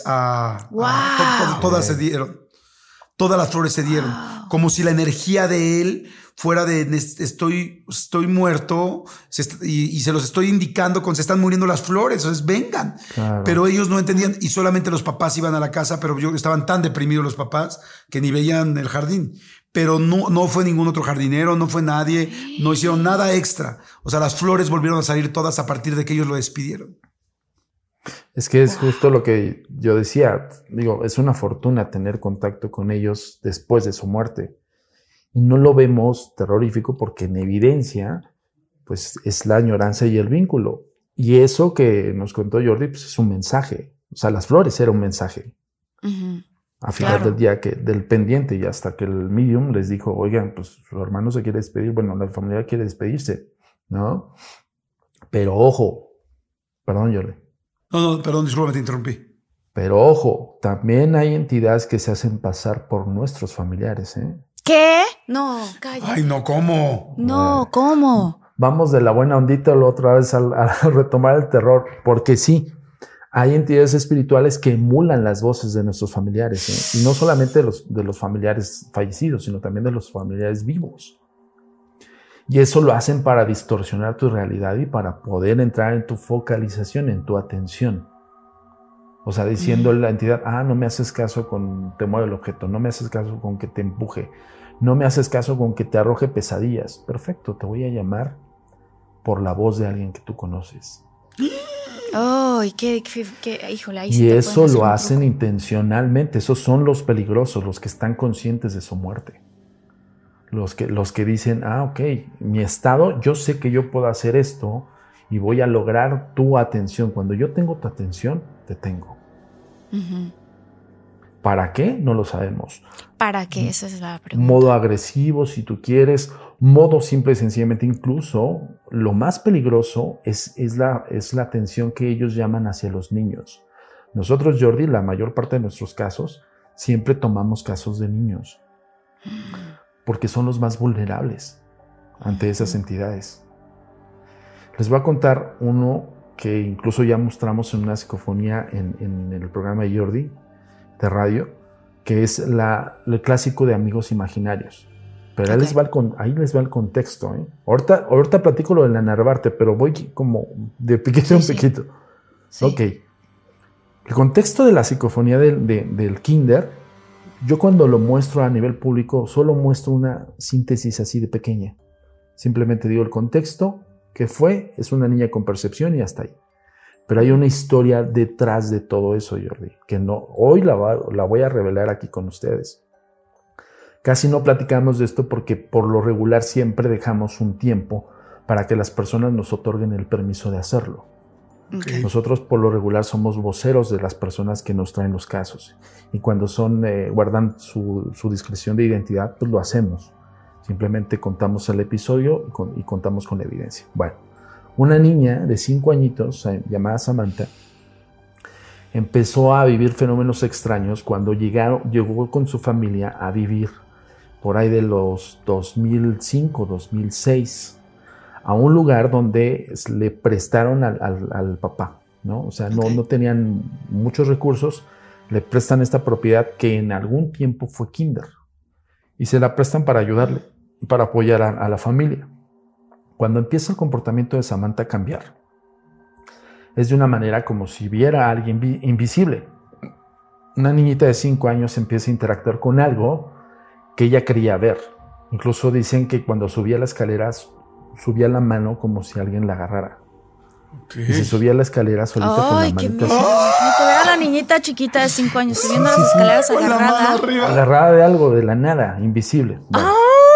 S7: todas se dieron. Todas las flores se dieron. Como si la energía de él fuera de estoy muerto y se los estoy indicando con se están muriendo las flores, entonces vengan. Claro. Pero ellos no entendían y solamente los papás iban a la casa, pero estaban tan deprimidos los papás que ni veían el jardín. Pero no fue ningún otro jardinero, no fue nadie, no hicieron nada extra. O sea, las flores volvieron a salir todas a partir de que ellos lo despidieron.
S5: Es que es justo lo que yo decía. Digo, es una fortuna tener contacto con ellos después de su muerte. Y no lo vemos terrorífico porque en evidencia, pues es la añoranza y el vínculo. Y eso que nos contó Jordi, pues es un mensaje. O sea, las flores era un mensaje. A final del día del pendiente, y hasta que el medium les dijo, oigan, pues su hermano se quiere despedir, bueno, la familia quiere despedirse, ¿no? Pero ojo, perdón, Jordi.
S7: No, perdón, disculpa, te interrumpí.
S5: Pero ojo, también hay entidades que se hacen pasar por nuestros familiares, ¿eh?
S8: ¿Qué? No, calla.
S7: Ay, no, ¿cómo?
S8: No, ¿cómo?
S5: Vamos de la buena ondita la otra vez a retomar el terror, porque sí, hay entidades espirituales que emulan las voces de nuestros familiares, ¿eh? Y no solamente de los familiares fallecidos, sino también de los familiares vivos. Y eso lo hacen para distorsionar tu realidad y para poder entrar en tu focalización, en tu atención. O sea, diciendo la entidad, no me haces caso con te mueve el objeto, no me haces caso con que te empuje, no me haces caso con que te arroje pesadillas. Perfecto, te voy a llamar por la voz de alguien que tú conoces.
S8: ¡Ay, qué híjole! Ahí
S5: y
S8: sí
S5: eso lo hacen intencionalmente. Esos son los peligrosos, los que están conscientes de su muerte. Los que dicen, ok, mi estado, yo sé que yo puedo hacer esto y voy a lograr tu atención. Cuando yo tengo tu atención, te tengo. ¿Para qué? No lo sabemos.
S8: ¿Para qué? Esa es la pregunta.
S5: Modo agresivo, si tú quieres. Modo simple y sencillamente. Incluso lo más peligroso es la atención que ellos llaman hacia los niños. Nosotros, Jordi, la mayor parte de nuestros casos, siempre tomamos casos de niños. porque son los más vulnerables ante esas entidades. Les voy a contar uno que incluso ya mostramos en una psicofonía en el programa de Jordi de radio, que es el clásico de amigos imaginarios. Pero ahí les va el contexto. Ahorita platico lo de la Narvarte, pero voy como de piquete un piquito. Sí. Ok. El contexto de la psicofonía del kinder, yo cuando lo muestro a nivel público, solo muestro una síntesis así de pequeña. Simplemente digo el contexto, que es una niña con percepción y hasta ahí. Pero hay una historia detrás de todo eso, Jordi, que hoy la voy a revelar aquí con ustedes. Casi no platicamos de esto porque por lo regular siempre dejamos un tiempo para que las personas nos otorguen el permiso de hacerlo. Okay. Nosotros por lo regular somos voceros de las personas que nos traen los casos y cuando guardan su discreción de identidad, pues lo hacemos. Simplemente contamos el episodio y contamos con la evidencia. Bueno, una niña de 5 añitos llamada Samantha empezó a vivir fenómenos extraños cuando llegó con su familia a vivir por ahí de los 2005, 2006 a un lugar donde le prestaron al papá, ¿no? O sea, no tenían muchos recursos, le prestan esta propiedad que en algún tiempo fue kinder y se la prestan para ayudarle, para apoyar a la familia. Cuando empieza el comportamiento de Samantha a cambiar, es de una manera como si viera a alguien invisible. Una niñita de 5 años empieza a interactuar con algo que ella quería ver. Incluso dicen que cuando subía las escaleras, subía la mano como si alguien la agarrara. Okay. Y se subía la escalera solita con la mano. ¡Ay, qué
S8: ver a la niñita chiquita de 5 años subiendo las escaleras agarrada.
S5: Agarrada de algo, de la nada, invisible. Bueno,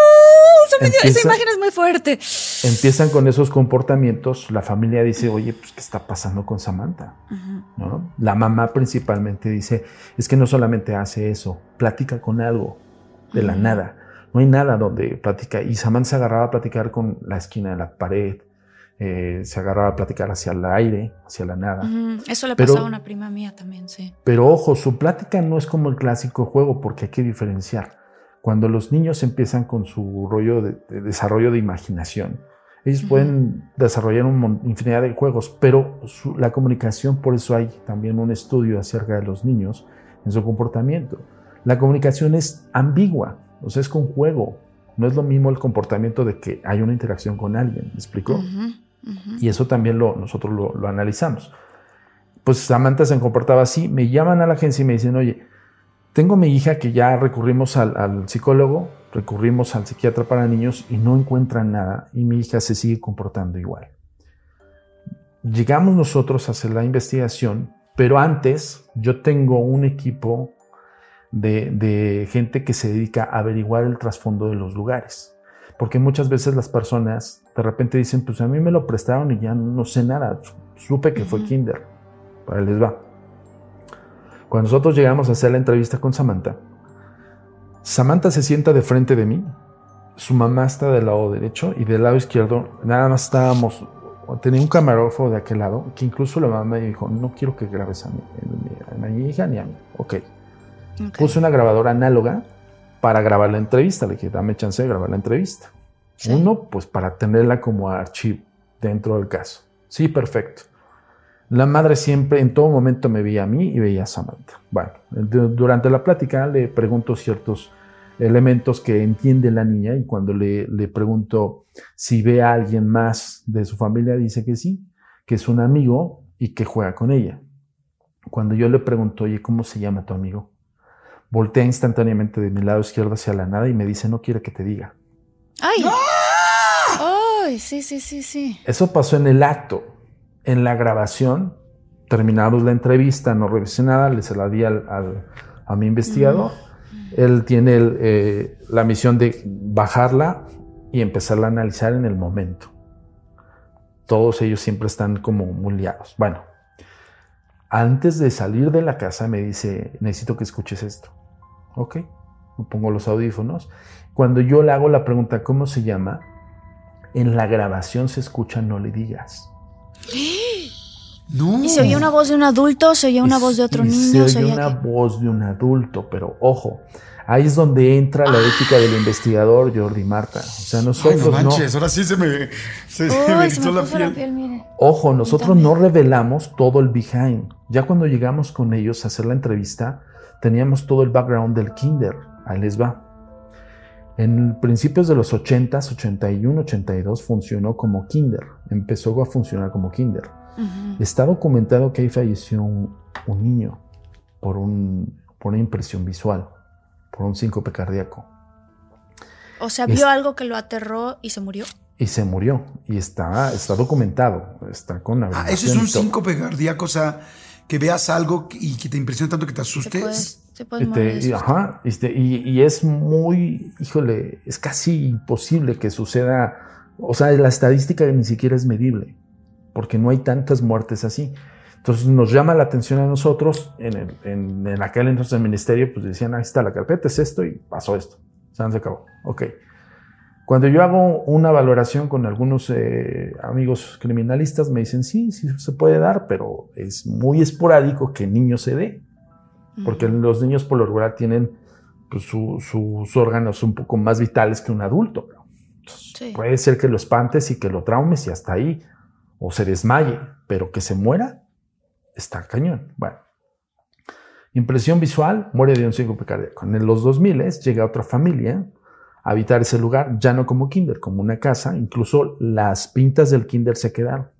S8: esa imagen es muy fuerte.
S5: Empiezan con esos comportamientos. La familia dice, oye, pues, ¿qué está pasando con Samantha? ¿No? La mamá principalmente dice, es que no solamente hace eso, platica con algo de la nada. No hay nada donde platica. Y Samantha se agarraba a platicar con la esquina de la pared. Se agarraba a platicar hacia el aire, hacia la nada.
S8: Eso le pasaba a una prima mía también, sí.
S5: Pero ojo, su plática no es como el clásico juego, porque hay que diferenciar. Cuando los niños empiezan con su rollo de desarrollo de imaginación, ellos pueden desarrollar infinidad de juegos, pero la comunicación, por eso hay también un estudio acerca de los niños en su comportamiento. La comunicación es ambigua, o sea, es con juego. No es lo mismo el comportamiento de que hay una interacción con alguien, ¿me explico? Y eso también nosotros lo analizamos. Pues Samantha se comportaba así, me llaman a la agencia y me dicen, oye, tengo mi hija que ya recurrimos al psicólogo, recurrimos al psiquiatra para niños y no encuentran nada y mi hija se sigue comportando igual. Llegamos nosotros a hacer la investigación, pero antes yo tengo un equipo de gente que se dedica a averiguar el trasfondo de los lugares. Porque muchas veces las personas de repente dicen, pues a mí me lo prestaron y ya no sé nada, supe que fue kinder. Para les va. Cuando nosotros llegamos a hacer la entrevista con Samantha, Samantha se sienta de frente de mí, su mamá está del lado derecho y del lado izquierdo nada más tenía un camarógrafo de aquel lado, que incluso la mamá me dijo, no quiero que grabes a mi hija ni a mí. Ok. Puse una grabadora análoga para grabar la entrevista. Le dije, dame chance de grabar la entrevista. Sí. Uno, pues para tenerla como archivo dentro del caso. Sí, perfecto. La madre siempre, en todo momento me veía a mí y veía a Samantha. Bueno, durante la plática le pregunto ciertos elementos que entiende la niña y cuando le pregunto si ve a alguien más de su familia, dice que sí, que es un amigo y que juega con ella. Cuando yo le pregunto, oye, ¿cómo se llama tu amigo? Voltea instantáneamente de mi lado izquierdo hacia la nada y me dice, no quiere que te diga.
S8: ¡Ay! ¡Ay! Sí.
S5: Eso pasó en el acto. En la grabación, terminamos la entrevista, no revisé nada, se la di a mi investigador. Él tiene la misión de bajarla y empezarla a analizar en el momento. Todos ellos siempre están como muy liados. Bueno, antes de salir de la casa me dice, necesito que escuches esto. Ok, me pongo los audífonos. Cuando yo le hago la pregunta, ¿cómo se llama? En la grabación se escucha, no le digas.
S7: No.
S8: ¿Y se oía una voz de un adulto? ¿Se oía una voz de otro niño?
S5: Se oye una voz de un adulto, pero ojo, ahí es donde entra la ética del investigador, Jordi y Marta. O sea, nosotros
S7: no manches, ahora sí se me erizó la piel.
S8: mire.
S5: Ojo, nosotros no revelamos todo el behind. Ya cuando llegamos con ellos a hacer la entrevista, teníamos todo el background del kinder. Ahí les va. En principios de los 80s, 81, 82, funcionó como kinder. Empezó a funcionar como kinder. Uh-huh. Está documentado que ahí falleció un niño por una impresión visual, por un síncope cardíaco.
S8: O sea, vio algo que lo aterró y se murió.
S5: Y se murió. Y está documentado. Está con la
S7: eso es un síncope cardíaco, o sea, que veas algo y que te impresione tanto que te asustes.
S8: Te puedes morir.
S5: Ajá. Y es muy, híjole, es casi imposible que suceda. O sea, la estadística ni siquiera es medible, porque no hay tantas muertes así. Entonces nos llama la atención a nosotros. En aquel entonces el ministerio, pues decían, ahí está la carpeta, es esto y pasó esto. Se acabó. Ok. Cuando yo hago una valoración con algunos amigos criminalistas, me dicen, sí se puede dar, pero es muy esporádico que el niño se dé. Porque los niños por lo regular tienen pues, sus órganos un poco más vitales que un adulto. Entonces, sí. Puede ser que lo espantes y que lo traumes y hasta ahí, o se desmaye, pero que se muera, está cañón. Bueno, impresión visual, muere de un síncope cardíaco. En los 2000 llega otra familia a habitar ese lugar, ya no como kinder, como una casa. Incluso las pintas del kinder se quedaron.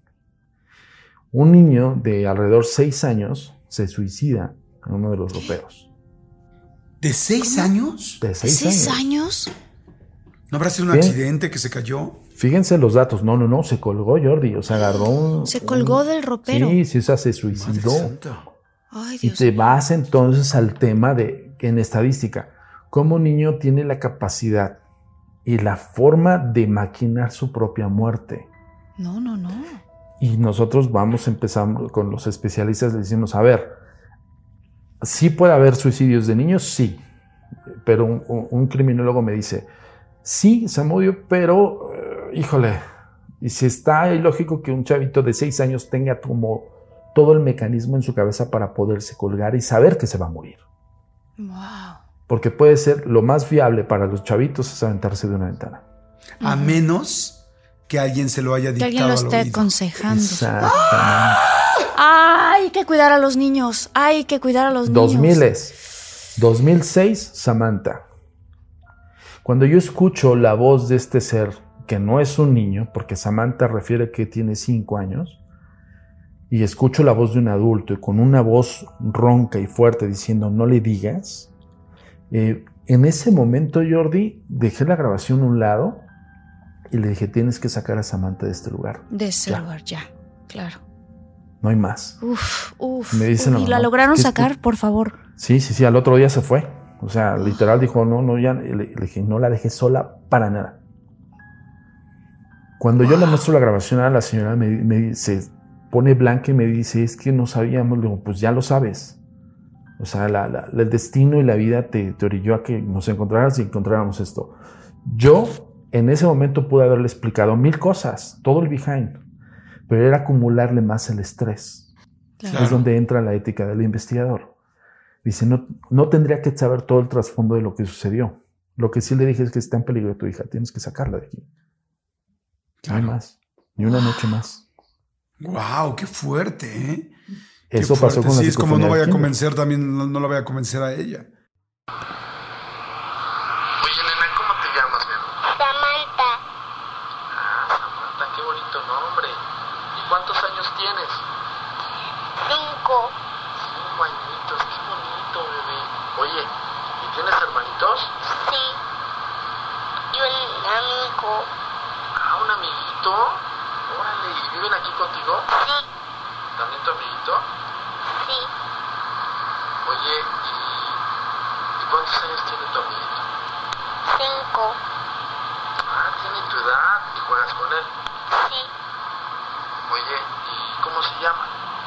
S5: Un niño de alrededor 6 años se suicida en uno de los roperos.
S7: ¿De 6 años?
S5: De 6
S8: años.
S7: ¿No habrá sido un accidente que se cayó?
S5: Fíjense los datos. No, se colgó, Jordi. O sea, agarró
S8: Se colgó del ropero.
S5: Sí, o sea, se suicidó.
S8: Ay, Dios
S5: y te
S8: mío.
S5: vas entonces al tema de, en estadística, cómo un niño tiene la capacidad y la forma de maquinar su propia muerte.
S8: No.
S5: Y nosotros empezamos con los especialistas, le decimos, a ver, ¿sí puede haber suicidios de niños? Sí. Pero un criminólogo me dice, sí, Samudio, pero, híjole, y si está ilógico que un chavito de 6 años tenga como todo el mecanismo en su cabeza para poderse colgar y saber que se va a morir.
S8: Wow.
S5: Porque puede ser lo más viable para los chavitos es aventarse de una ventana.
S7: A menos que alguien se lo haya dictado.
S8: Que alguien lo
S7: al
S8: esté
S7: oído.
S8: aconsejando.
S5: Exactamente.
S8: Hay que cuidar a los niños.
S5: 2006, Samantha. Cuando yo escucho la voz de este ser, que no es un niño, porque Samantha refiere que tiene 5 años, y escucho la voz de un adulto y con una voz ronca y fuerte diciendo no le digas, en ese momento, Jordi, dejé la grabación a un lado y le dije, tienes que sacar a Samantha de este lugar.
S8: De ese lugar, ya, claro.
S5: No hay más. Me dicen,
S8: ¿y la lograron sacar, por favor?
S5: Sí, al otro día se fue. O sea, literal dijo, no, ya. Le dije, no la dejé sola para nada. Cuando yo le muestro la grabación a la señora, se pone blanca y me dice, es que no sabíamos. Le digo, pues ya lo sabes. O sea, el destino y la vida te orilló a que nos encontraras y encontráramos esto. Yo, en ese momento, pude haberle explicado 1000 cosas, todo el behind, pero era acumularle más el estrés. Claro. Es donde entra la ética del investigador. Dice, no tendría que saber todo el trasfondo de lo que sucedió. Lo que sí le dije es que está en peligro tu hija, tienes que sacarla de aquí. Claro. No hay más, ni una noche más.
S7: ¡Wow! ¡Qué fuerte! ¿Eh?
S5: Eso
S7: qué
S5: pasó
S7: fuerte.
S5: con la
S7: Sí, es como no vaya a
S5: kinder.
S7: convencer también, no la vaya a convencer a ella.
S3: Oye, nena, ¿cómo te llamas, mi amor?
S6: Samantha,
S3: Samantha, qué bonito nombre. ¿Y cuántos años tienes?
S6: 5.
S3: 5 añitos, qué bonito, bebé. Oye, ¿y tienes hermanitos?
S6: Sí. Y un amigo.
S3: ¿Un amiguito? Órale, ¿y viven aquí contigo?
S6: Sí.
S3: ¿También tu amiguito?
S6: Sí.
S3: Oye, ¿y cuántos años tiene tu amiguito?
S6: 5.
S3: Tiene tu edad y juegas con él.
S6: Sí.
S3: Oye, ¿y cómo se llama?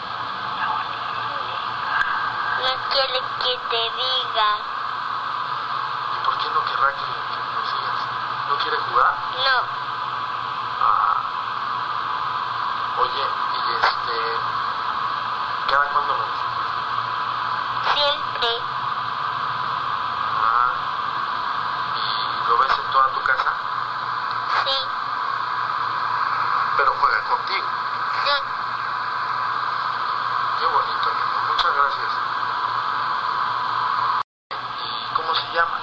S6: No quiere que te diga.
S3: ¿Y por qué no querrá que nos digas? ¿No quiere jugar?
S6: No.
S3: Oye, cada cuándo lo recibes?
S6: Siempre.
S3: ¿Y lo ves en toda tu casa?
S6: Sí.
S3: Pero juega contigo.
S6: Sí.
S3: Qué bonito, amigo. Muchas gracias. ¿Y cómo se llama?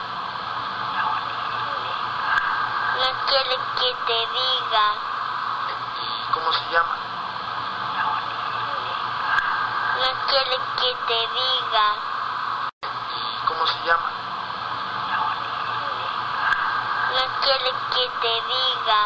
S6: No quiere que te diga.
S3: ¿Y cómo se llama?
S6: No quiere que te diga.
S3: ¿Y cómo se llama?
S6: No quiere que te diga.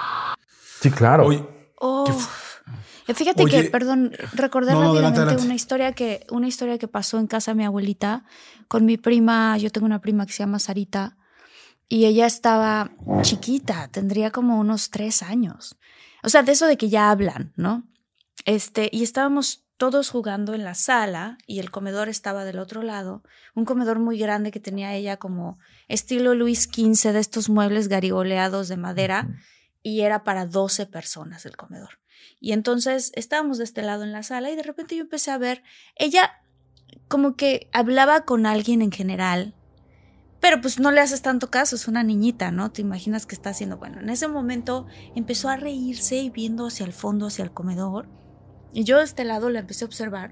S5: Sí, claro.
S7: Oye,
S8: Oh.
S7: ¿qué
S8: Fíjate
S7: Oye,
S8: que, perdón, recordé
S7: no,
S8: rápidamente
S7: adelante.
S8: una historia que pasó en casa de mi abuelita con mi prima. Yo tengo una prima que se llama Sarita y ella estaba chiquita, tendría como unos 3 años. O sea, de eso de que ya hablan, ¿no? Y estábamos todos jugando en la sala y el comedor estaba del otro lado, un comedor muy grande que tenía ella como estilo Luis XV, de estos muebles garigoleados de madera, y era para 12 personas el comedor. Y entonces estábamos de este lado en la sala y de repente yo empecé a ver, ella como que hablaba con alguien en general, pero pues no le haces tanto caso, es una niñita, ¿no? Te imaginas que está haciendo, bueno, en ese momento empezó a reírse y viendo hacia el fondo, hacia el comedor, y yo de este lado la empecé a observar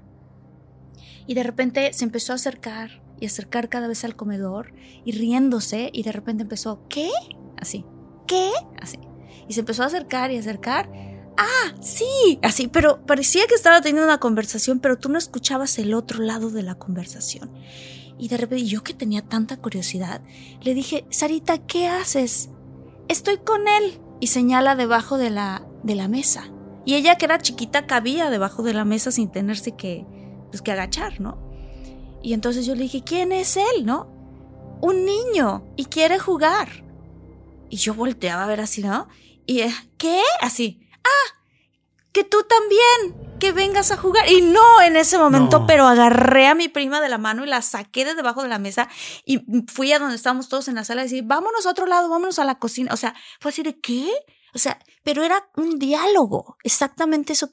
S8: y de repente se empezó a acercar y acercar cada vez al comedor y riéndose y de repente empezó, ¿qué? Así, ¿qué? Así. Y se empezó a acercar y acercar. ¡Ah, sí! Así, pero parecía que estaba teniendo una conversación, pero tú no escuchabas el otro lado de la conversación. Y de repente, yo que tenía tanta curiosidad, le dije, Sarita, ¿qué haces? Estoy con él. Y señala debajo de la mesa. Y ella, que era chiquita, cabía debajo de la mesa sin tenerse que agachar, ¿no? Y entonces yo le dije, ¿quién es él, no? Un niño, y quiere jugar. Y yo volteaba a ver así, ¿no? Y, ¿qué? Así. ¡Ah! Que tú también, que vengas a jugar. Y no en ese momento,
S7: No.
S8: pero agarré a mi prima de la mano y la saqué de debajo de la mesa y fui a donde estábamos todos en la sala y decir, vámonos a otro lado, vámonos a la cocina. O sea, fue así de, ¿qué? O sea, pero era un diálogo, exactamente eso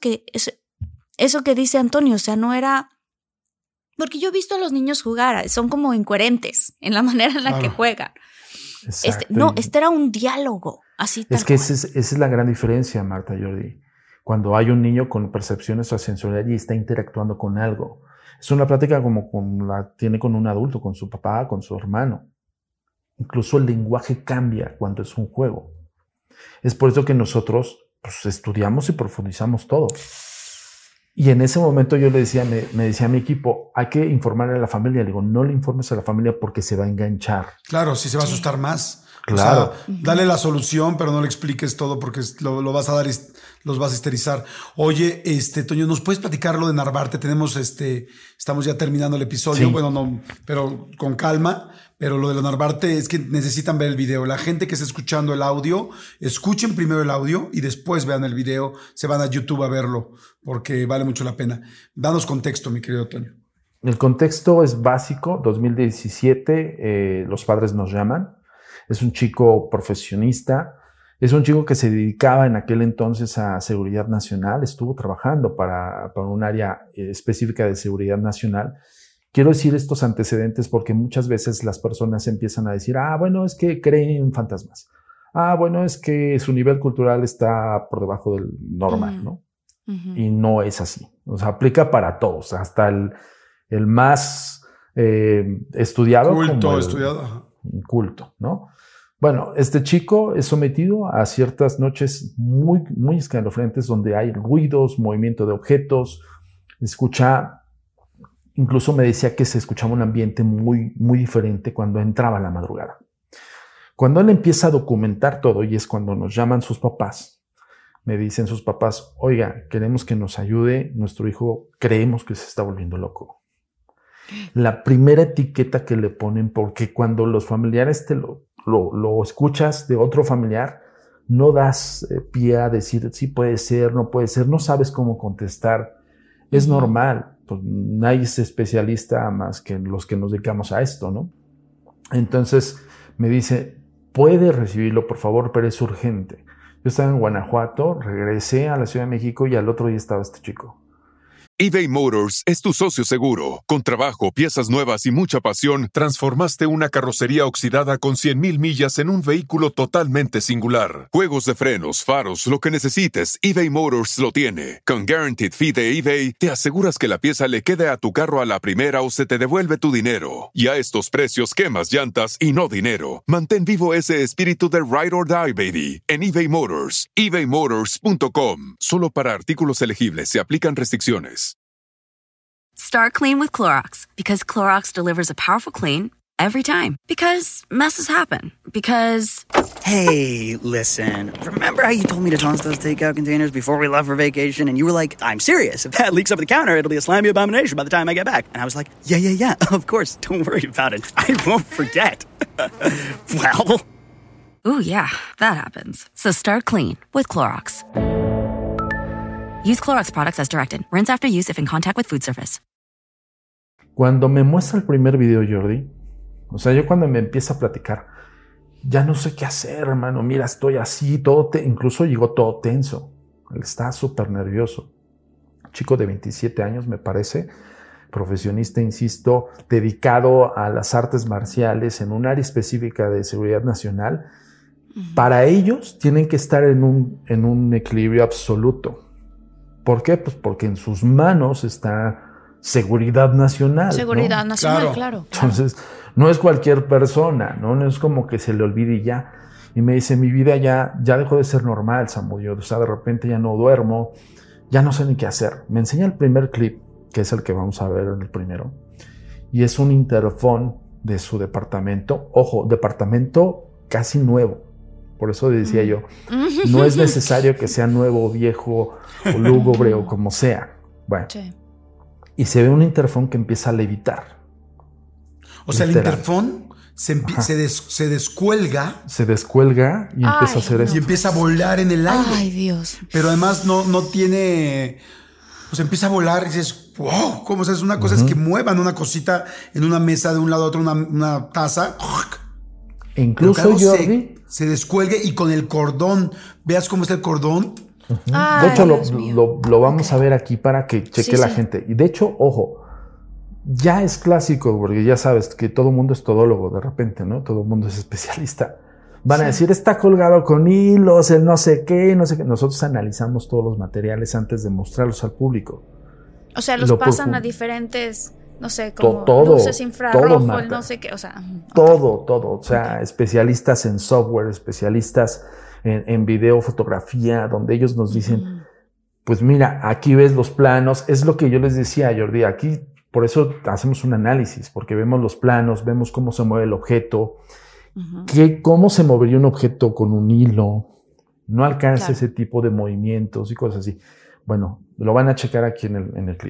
S8: que dice Antonio. O sea, no era... Porque yo he visto a los niños jugar, son como incoherentes en la manera en la que juegan.
S5: Exacto.
S8: Este era un diálogo, así tal
S5: Es que
S8: cual.
S5: esa es la gran diferencia, Marta, Jordi. Cuando hay un niño con percepciones sensoriales y está interactuando con algo. Es una plática como la tiene con un adulto, con su papá, con su hermano. Incluso el lenguaje cambia cuando es un juego. Es por eso que nosotros pues, estudiamos y profundizamos todo. Y en ese momento yo le decía, me decía a mi equipo, hay que informarle a la familia. Le digo, no le informes a la familia porque se va a enganchar.
S7: Claro, sí se va a asustar más.
S5: Claro.
S7: O sea, dale la solución, pero no le expliques todo porque lo vas a dar, los vas a histerizar. Oye, Toño, ¿nos puedes platicar lo de Narvarte? Tenemos, estamos ya terminando el episodio.
S5: Sí.
S7: Bueno, no, pero con calma. Pero lo de Narvarte es que necesitan ver el video. La gente que está escuchando el audio, escuchen primero el audio y después vean el video. Se van a YouTube a verlo porque vale mucho la pena. Danos contexto, mi querido Toño.
S5: El contexto es básico. 2017, los padres nos llaman. Es un chico profesionista. Es un chico que se dedicaba en aquel entonces a seguridad nacional. Estuvo trabajando para un área específica de seguridad nacional. Quiero decir estos antecedentes porque muchas veces las personas empiezan a decir, bueno, es que creen en fantasmas. Bueno, es que su nivel cultural está por debajo del normal, ¿no? Y no es así. O sea, aplica para todos, hasta el más estudiado.
S7: Culto, estudiado.
S5: Culto, ¿no? Bueno, este chico es sometido a ciertas noches muy, muy escalofriantes donde hay ruidos, movimiento de objetos, escucha... Incluso me decía que se escuchaba un ambiente muy, muy diferente cuando entraba la madrugada. Cuando él empieza a documentar todo, y es cuando nos llaman sus papás, me dicen sus papás, oiga, queremos que nos ayude, nuestro hijo creemos que se está volviendo loco. La primera etiqueta que le ponen, porque cuando los familiares lo escuchas de otro familiar, no das pie a decir sí puede ser, no puede ser, no sabes cómo contestar. Es normal. Pues nadie es especialista más que los que nos dedicamos a esto, ¿no? Entonces me dice, puede recibirlo, por favor, pero es urgente. Yo estaba en Guanajuato, regresé a la Ciudad de México y al otro día estaba este chico.
S1: eBay Motors es tu socio seguro. Con trabajo, piezas nuevas y mucha pasión, transformaste una carrocería oxidada con 100,000 millas en un vehículo totalmente singular. Juegos de frenos, faros, lo que necesites, eBay Motors lo tiene. Con Guaranteed Fee de eBay, te aseguras que la pieza le quede a tu carro a la primera o se te devuelve tu dinero. Y a estos precios, quemas llantas y no dinero. Mantén vivo ese espíritu de Ride or Die, baby, en eBay Motors. ebaymotors.com. Solo para artículos elegibles se aplican restricciones.
S2: Start clean with Clorox because Clorox delivers a powerful clean every time. Because messes happen. Because...
S10: Hey, listen. Remember how you told me to toss those takeout containers before we left for vacation? And you were like, I'm serious. If that leaks over the counter, it'll be a slimy abomination by the time I get back. And I was like, yeah, of course. Don't worry about it. I won't forget. Well...
S2: Ooh, yeah, that happens. So start clean with Clorox. Use Clorox products as directed. Rinse after use if in contact with food surface.
S5: Cuando me muestra el primer video, Jordi, o sea, yo cuando me empieza a platicar, ya no sé qué hacer, hermano. Mira, estoy así, incluso llegó todo tenso. Él está súper nervioso. Chico de 27 años, me parece, profesionista, insisto, dedicado a las artes marciales en un área específica de seguridad nacional. Para ellos tienen que estar en un equilibrio absoluto. ¿Por qué? Pues porque en sus manos está seguridad nacional.
S8: Seguridad
S5: ¿no?
S8: nacional, claro.
S5: Entonces, no es cualquier persona, ¿no? No es como que se le olvide y ya. Y me dice, mi vida ya dejó de ser normal, Samuel. O sea, de repente ya no duermo, ya no sé ni qué hacer. Me enseña el primer clip, que es el que vamos a ver en el primero. Y es un interfón de su departamento. Ojo, departamento casi nuevo. Por eso decía yo, no es necesario que sea nuevo, viejo, o lúgubre, o como sea. Bueno, sí. Y se ve un interfón que empieza a levitar.
S7: O sea, el interfón se descuelga.
S5: Se descuelga y empieza a hacer eso.
S7: Y empieza a volar en el aire.
S8: Ay, Dios.
S7: Pero además no tiene... Pues empieza a volar y dices, wow, ¿cómo? O sea, es una cosa es que muevan una cosita en una mesa de un lado a otro, una taza.
S5: E incluso Jordi...
S7: Se descuelgue y con el cordón, veas cómo está el cordón.
S5: De hecho, lo vamos a ver aquí para que cheque la gente. Y de hecho, ojo, ya es clásico, porque ya sabes que todo el mundo es todólogo de repente, ¿no? Todo el mundo es especialista. Van a decir, está colgado con hilos, el no sé qué. Nosotros analizamos todos los materiales antes de mostrarlos al público.
S8: O sea, los pasan a diferentes... No sé, como luces infrarrojo, no sé qué, o sea...
S5: Todo. O sea, especialistas en software, especialistas en video, fotografía, donde ellos nos dicen, pues mira, aquí ves los planos. Es lo que yo les decía, Jordi, aquí por eso hacemos un análisis, porque vemos los planos, vemos cómo se mueve el objeto, cómo se movería un objeto con un hilo. No alcanza ese tipo de movimientos y cosas así. Bueno, lo van a checar aquí en el clip.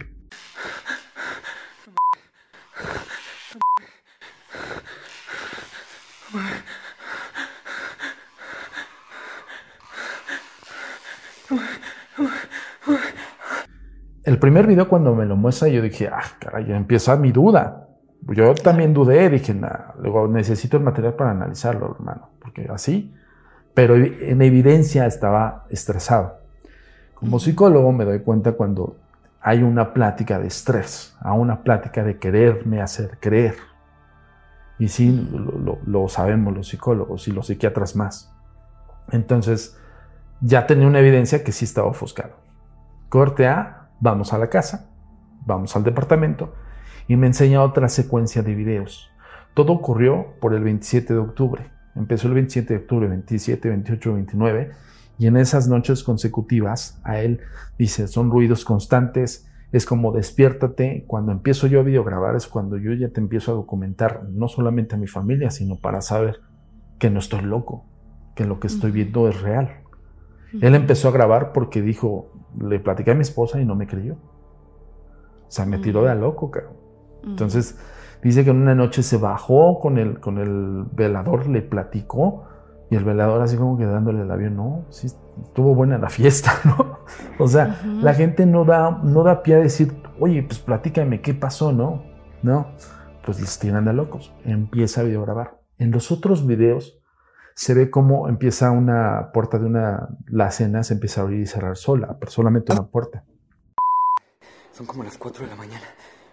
S5: El primer video cuando me lo muestra yo dije, caray, ya empieza mi duda. Yo también dudé, dije, luego necesito el material para analizarlo, hermano, porque así, pero en evidencia estaba estresado. Como psicólogo me doy cuenta cuando hay una plática de estrés, a una plática de quererme hacer creer. Y sí, lo sabemos los psicólogos y los psiquiatras más. Entonces, ya tenía una evidencia que sí estaba ofuscado. Corte A, vamos a la casa, vamos al departamento y me enseña otra secuencia de videos. Todo ocurrió por el 27 de octubre. Empezó el 27 de octubre, 27, 28, 29 y en esas noches consecutivas a él dice, son ruidos constantes, es como despiértate. Cuando empiezo yo a videograbar es cuando yo ya te empiezo a documentar no solamente a mi familia, sino para saber que no estoy loco, que lo que estoy viendo es real. Él empezó a grabar porque dijo, le platicé a mi esposa y no me creyó. O sea, me tiró de a loco, cabrón. Entonces, dice que en una noche se bajó con el velador, le platicó, y el velador así como que dándole el avión, no, sí, estuvo buena la fiesta, ¿no? O sea, la gente no da pie a decir, oye, pues platícame, ¿qué pasó, no? No, pues les tiran de locos. Empieza a videograbar. En los otros videos, se ve cómo empieza una puerta de la cena, se empieza a abrir y cerrar sola, pero solamente una puerta.
S11: Son como las 4 de la mañana.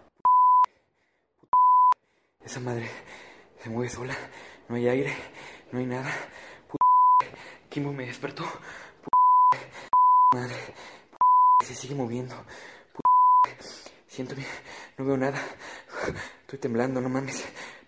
S11: Esa madre se mueve sola. No hay aire, no hay nada. Kimbo me despertó. Madre. Se sigue moviendo. Siento bien. No veo nada. Estoy temblando, no mames.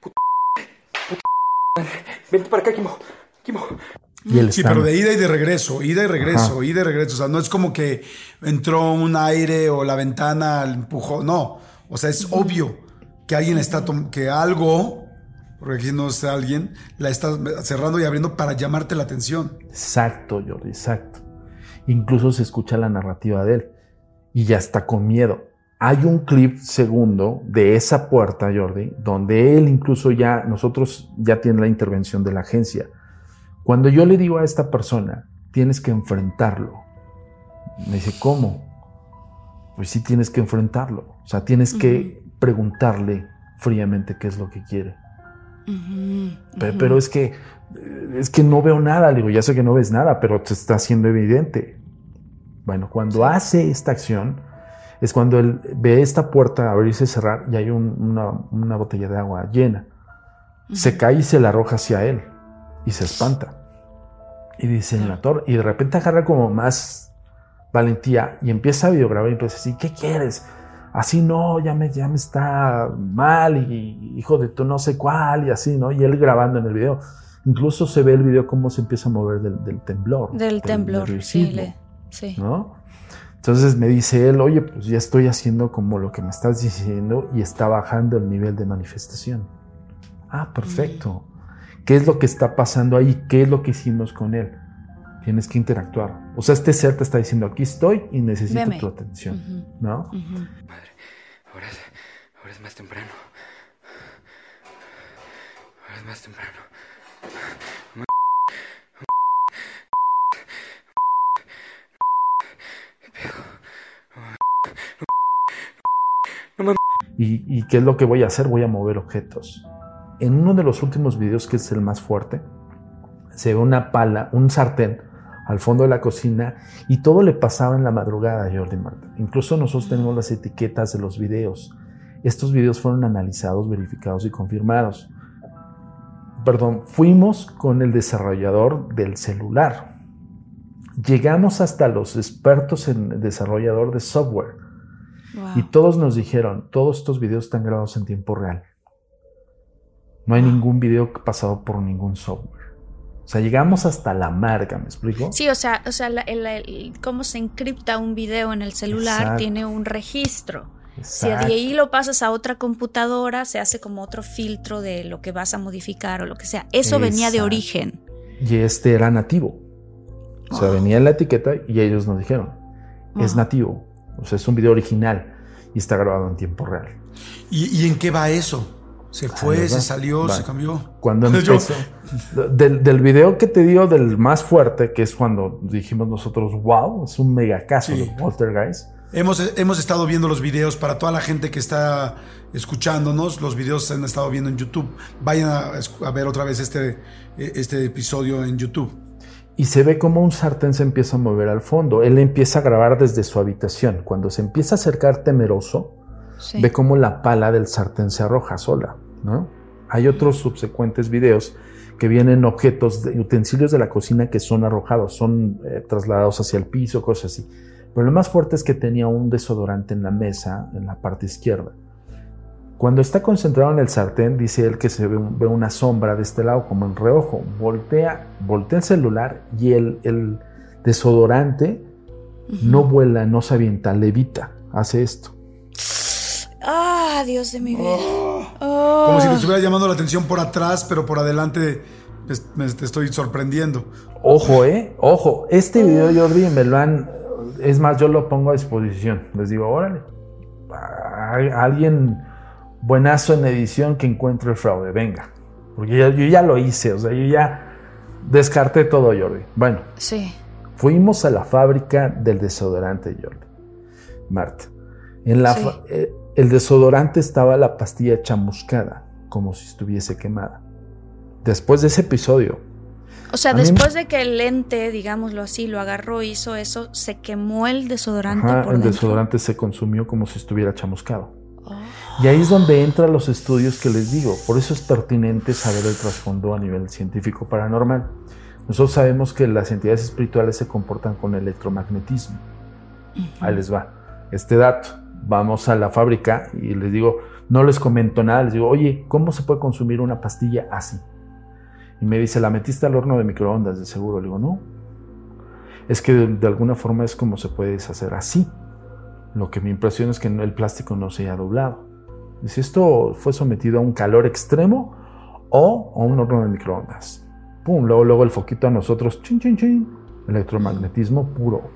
S11: Madre. Vente para acá, Kimbo.
S7: Sí, pero de ida y de regreso, ida y regreso. O sea, no es como que entró un aire o la ventana empujó. No. O sea, es obvio que alguien que algo, porque aquí no es alguien, la está cerrando y abriendo para llamarte la atención.
S5: Exacto, Jordi, exacto. Incluso se escucha la narrativa de él y ya está con miedo. Hay un clip segundo de esa puerta, Jordi, donde él incluso nosotros ya tiene la intervención de la agencia. Cuando yo le digo a esta persona, tienes que enfrentarlo. Me dice, ¿cómo? Pues sí, tienes que enfrentarlo. O sea, tienes que preguntarle fríamente qué es lo que quiere. Pero es que no veo nada. Le digo, ya sé que no ves nada, pero te está haciendo evidente. Bueno, cuando hace esta acción, es cuando él ve esta puerta abrirse y cerrar y hay una botella de agua llena. Se cae y se la arroja hacia él y se espanta. Y dice, en la torre, y de repente agarra como más valentía y empieza a videograbar y empieza a decir, ¿qué quieres? Así no, ya me está mal y hijo de tu no sé cuál y así, ¿no? Y él grabando en el video. Incluso se ve el video cómo se empieza a mover del temblor.
S8: Del temblor, sí.
S5: ¿No? Entonces me dice él, oye, pues ya estoy haciendo como lo que me estás diciendo y está bajando el nivel de manifestación. Ah, perfecto. ¿Qué es lo que está pasando ahí? ¿Qué es lo que hicimos con él? Tienes que interactuar. O sea, este ser te está diciendo, aquí estoy y necesito tu atención, ¿no?
S11: Madre, ahora es más temprano. Ahora es más temprano.
S5: ¿Y qué es lo que voy a hacer? Voy a mover objetos. En uno de los últimos videos, que es el más fuerte, se ve una pala, un sartén al fondo de la cocina y todo le pasaba en la madrugada, Jordi, Marta. Incluso nosotros tenemos las etiquetas de los videos. Estos videos fueron analizados, verificados y confirmados. Fuimos con el desarrollador del celular. Llegamos hasta los expertos en desarrollador de software. Wow. Y todos nos dijeron, todos estos videos están grabados en tiempo real. No hay ningún video pasado por ningún software. O sea, llegamos hasta la marca, ¿me explico?
S8: Sí, o sea, cómo se encripta un video en el celular tiene un registro. Si de ahí lo pasas a otra computadora, se hace como otro filtro de lo que vas a modificar o lo que sea. Eso venía de origen.
S5: Y este era nativo. O sea, venía en la etiqueta y ellos nos dijeron, es nativo. O sea, es un video original y está grabado en tiempo real.
S7: ¿Y en qué va eso? ¿Se fue, se salió, se cambió?
S5: Cuando empezó, del video que te digo, del más fuerte, que es cuando dijimos nosotros, wow, es un mega caso de Poltergeist.
S7: Hemos estado viendo los videos para toda la gente que está escuchándonos. Los videos se han estado viendo en YouTube. Vayan a ver otra vez este episodio en YouTube.
S5: Y se ve como un sartén se empieza a mover al fondo. Él empieza a grabar desde su habitación. Cuando se empieza a acercar temeroso, ve como la pala del sartén se arroja sola, ¿no? Hay otros subsecuentes videos que vienen objetos, utensilios de la cocina que son arrojados, son trasladados hacia el piso, cosas así. Pero lo más fuerte es que tenía un desodorante en la mesa, en la parte izquierda. Cuando está concentrado en el sartén, dice él que se ve una sombra de este lado, como en reojo. Voltea el celular y el desodorante no vuela, no se avienta, levita, hace esto.
S8: ¡Ah, Dios de mi vida!
S7: Como si te estuviera llamando la atención por atrás, pero por adelante te estoy sorprendiendo.
S5: Ojo, ojo. Este video, Jordi, me lo han... Es más, yo lo pongo a disposición. Les digo, órale, alguien buenazo en edición que encuentre el fraude, venga. Porque yo ya lo hice, o sea, yo ya descarté todo, Jordi. Bueno, fuimos a la fábrica del desodorante, Jordi. Marta. El desodorante estaba la pastilla chamuscada, como si estuviese quemada. Después de ese episodio,
S8: O sea, después de que el ente, digámoslo así, lo agarró, hizo eso, se quemó el desodorante por
S5: el
S8: dentro.
S5: desodorante se consumió como si estuviera chamuscado. Y ahí es donde entran los estudios que les digo. Por eso es pertinente saber el trasfondo a nivel científico paranormal. Nosotros sabemos que las entidades espirituales se comportan con electromagnetismo. Ahí les va este dato. Vamos a la fábrica y les digo, no les comento nada, les digo, oye, ¿cómo se puede consumir una pastilla así? Y me dice, ¿la metiste al horno de microondas de seguro? Le digo, no. Es que de alguna forma es como se puede deshacer así. Lo que me impresiona es que el plástico no se haya doblado. Dice, ¿esto fue sometido a un calor extremo o a un horno de microondas? Pum, luego el foquito a nosotros, chin, chin, chin, electromagnetismo puro.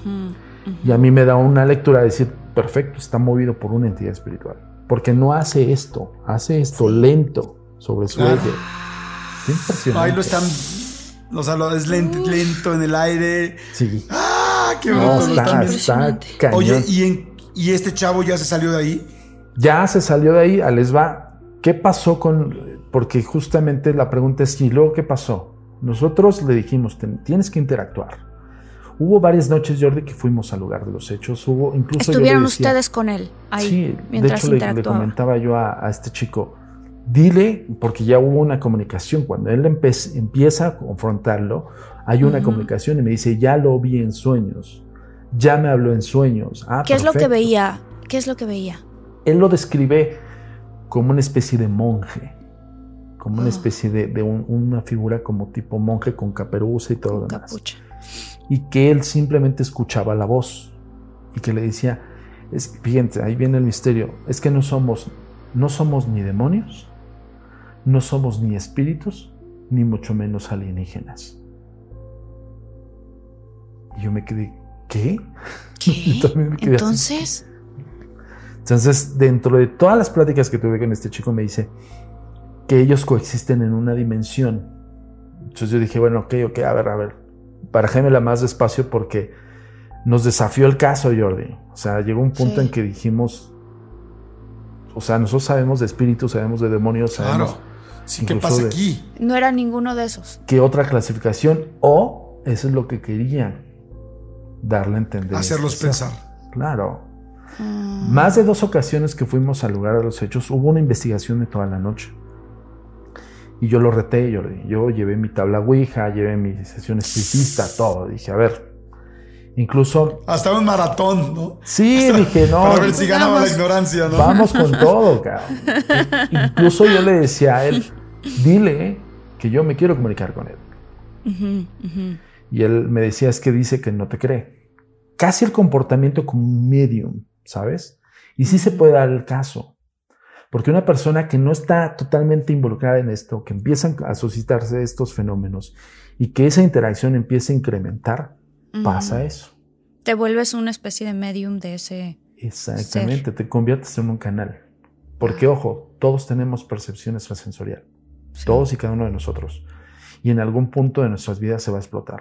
S5: Y a mí me da una lectura de decir, perfecto, está movido por una entidad espiritual. Porque no hace esto lento sobre su eje. Qué impresionante.
S7: Ahí lo están, o sea, es lento en el aire.
S5: Sí.
S7: ¡Ah, qué
S5: no,
S7: bruto!
S5: está cañón.
S7: Oye, ¿y este chavo ya se salió de ahí?
S5: Ya se salió de ahí, les va. ¿Qué pasó porque justamente la pregunta es, ¿y luego qué pasó? Nosotros le dijimos, tienes que interactuar. Hubo varias noches, Jordi, que fuimos al lugar de los hechos. Incluso
S8: ¿estuvieron ustedes con él ahí?
S5: Sí,
S8: mientras
S5: de hecho le comentaba yo a este chico, dile, porque ya hubo una comunicación. Cuando él empieza a confrontarlo, hay una comunicación y me dice, ya lo vi en sueños. Ya me habló en sueños.
S8: ¿Qué es lo que veía? ¿Qué es lo que veía?
S5: Él lo describe como una especie de monje, como una especie de una figura como tipo monje con caperuza y todo lo demás.
S8: Capucha.
S5: Y que él simplemente escuchaba la voz y que le decía, fíjense, ahí viene el misterio, es que no somos ni demonios, no somos ni espíritus, ni mucho menos alienígenas. Y yo me quedé, ¿qué?
S8: ¿Qué?
S5: Yo también me quedé
S8: Entonces,
S5: dentro de todas las pláticas que tuve con este chico, me dice que ellos coexisten en una dimensión. Entonces yo dije, bueno, ok, a ver, barajémela más despacio porque nos desafió el caso, Jordi. O sea, llegó un punto en que dijimos, o sea, nosotros sabemos de espíritus, sabemos de demonios, sabemos.
S7: Claro. Sí, ¿qué pasa aquí?
S8: No era ninguno de esos.
S5: ¿Qué otra clasificación? O eso es lo que querían darle a entender.
S7: Hacerlos pensar.
S5: Claro. Más de 2 ocasiones que fuimos al lugar de los hechos, hubo una investigación de toda la noche. Y yo lo reté, yo llevé mi tabla Ouija, llevé mi sesión espiritista, todo. Dije, a ver, incluso...
S7: Hasta un maratón, ¿no?
S5: Sí, dije, no.
S7: Para ver si ganaba la ignorancia, ¿no?
S5: Vamos con todo, cabrón. Incluso yo le decía a él, dile que yo me quiero comunicar con él. Y él me decía, es que dice que no te cree. Casi el comportamiento como un medium, ¿sabes? Y sí se puede dar el caso. Porque una persona que no está totalmente involucrada en esto, que empiezan a suscitarse estos fenómenos y que esa interacción empieza a incrementar, pasa eso.
S8: Te vuelves una especie de medium de ese
S5: Exactamente,
S8: ser.
S5: te conviertes en un canal. Porque, ojo, todos tenemos percepción extrasensorial. Sí. Todos y cada uno de nosotros. Y en algún punto de nuestras vidas se va a explotar.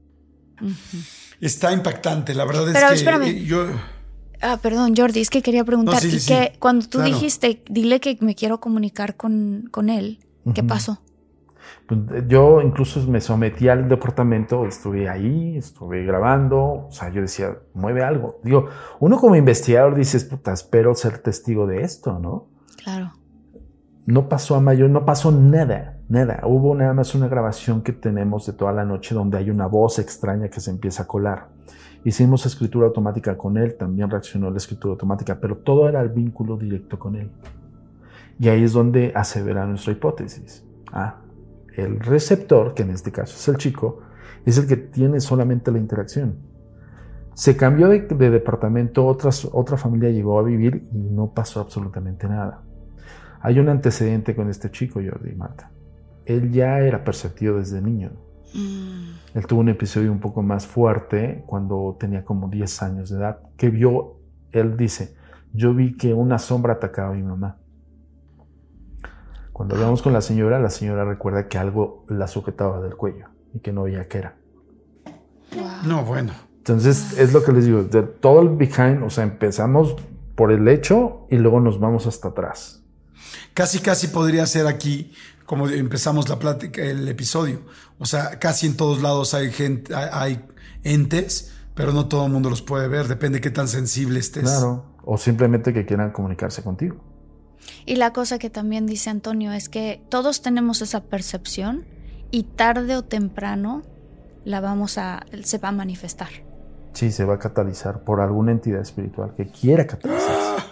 S7: Está impactante, la verdad es
S8: Pero
S7: que
S8: espérame.
S7: yo...
S8: perdón, Jordi, es que quería preguntar.
S7: No, sí,
S8: y
S7: sí,
S8: que cuando tú
S7: claro.
S8: dijiste, dile que me quiero comunicar con él, ¿qué pasó?
S5: Pues yo incluso me sometí al departamento, estuve ahí, estuve grabando, o sea, yo decía, mueve algo. Digo, uno como investigador dices, puta, espero ser testigo de esto, ¿no?
S8: Claro.
S5: No pasó a mayor, no pasó nada. Hubo nada más una grabación que tenemos de toda la noche donde hay una voz extraña que se empieza a colar. Hicimos escritura automática con él, también reaccionó la escritura automática, pero todo era el vínculo directo con él. Y ahí es donde asevera nuestra hipótesis. El receptor, que en este caso es el chico, es el que tiene solamente la interacción. Se cambió de departamento, otra familia llegó a vivir y no pasó absolutamente nada. Hay un antecedente con este chico, Jordi y Marta. Él ya era perceptivo desde niño. Él tuvo un episodio un poco más fuerte cuando tenía como 10 años de edad, que vio, él dice, yo vi que una sombra atacaba a mi mamá. Cuando hablamos con la señora recuerda que algo la sujetaba del cuello y que no veía qué era.
S7: No, bueno.
S5: Entonces, es lo que les digo, de todo el behind, o sea, empezamos por el hecho y luego nos vamos hasta atrás.
S7: Casi podría ser aquí como empezamos la plática, el episodio. O sea, casi en todos lados hay gente, hay entes, pero no todo el mundo los puede ver. Depende de qué tan sensible estés.
S5: Claro. O simplemente que quieran comunicarse contigo.
S8: Y la cosa que también dice Antonio es que todos tenemos esa percepción y tarde o temprano se va a manifestar.
S5: Sí, se va a catalizar por alguna entidad espiritual que quiera catalizarse.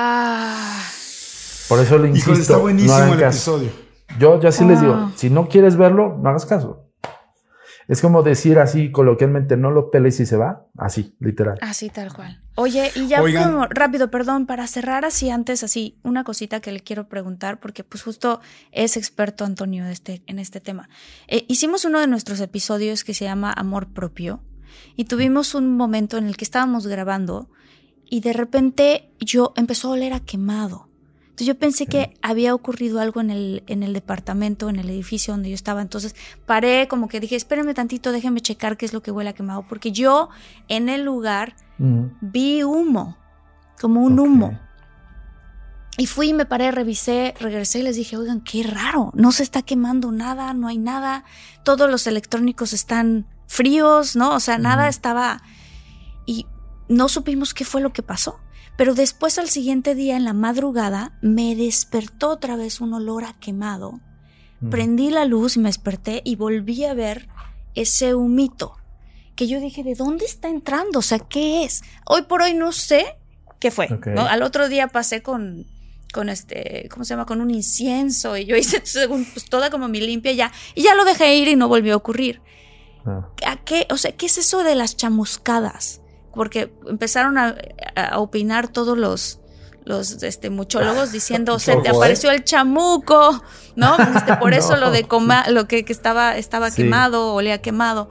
S5: Por eso le insisto.
S7: Híjole, está buenísimo el episodio.
S5: Yo ya sí les digo, si no quieres verlo, no hagas caso. Es como decir así coloquialmente, no lo peles y se va. Así, literal.
S8: Así, tal cual. Oye, y ya como rápido, perdón, para cerrar así antes, así, una cosita que le quiero preguntar, porque pues justo es experto Antonio en este tema. Hicimos uno de nuestros episodios que se llama Amor Propio y tuvimos un momento en el que estábamos grabando y de repente empezó a oler a quemado. Entonces yo pensé que había ocurrido algo en el departamento, en el edificio donde yo estaba. Entonces paré, como que dije, espérenme tantito, déjenme checar qué es lo que huele a quemado. Porque yo en el lugar vi humo, como un humo. Y fui, me paré, revisé, regresé y les dije, oigan, qué raro, no se está quemando nada, no hay nada. Todos los electrónicos están fríos, ¿no? O sea, nada estaba... Y no supimos qué fue lo que pasó. Pero después al siguiente día, en la madrugada, me despertó otra vez un olor a quemado. Prendí la luz y me desperté y volví a ver ese humito. Que yo dije, ¿de dónde está entrando? O sea, ¿qué es? Hoy por hoy no sé qué fue. ¿No? Al otro día pasé con ¿cómo se llama? Con un incienso. Y yo hice pues, toda como mi limpia ya. Y ya lo dejé ir y no volvió a ocurrir. ¿Qué es eso de las chamuscadas? Porque empezaron a opinar todos los muchólogos diciendo se te apareció el chamuco, ¿no? Por eso lo de lo que estaba quemado, olía quemado.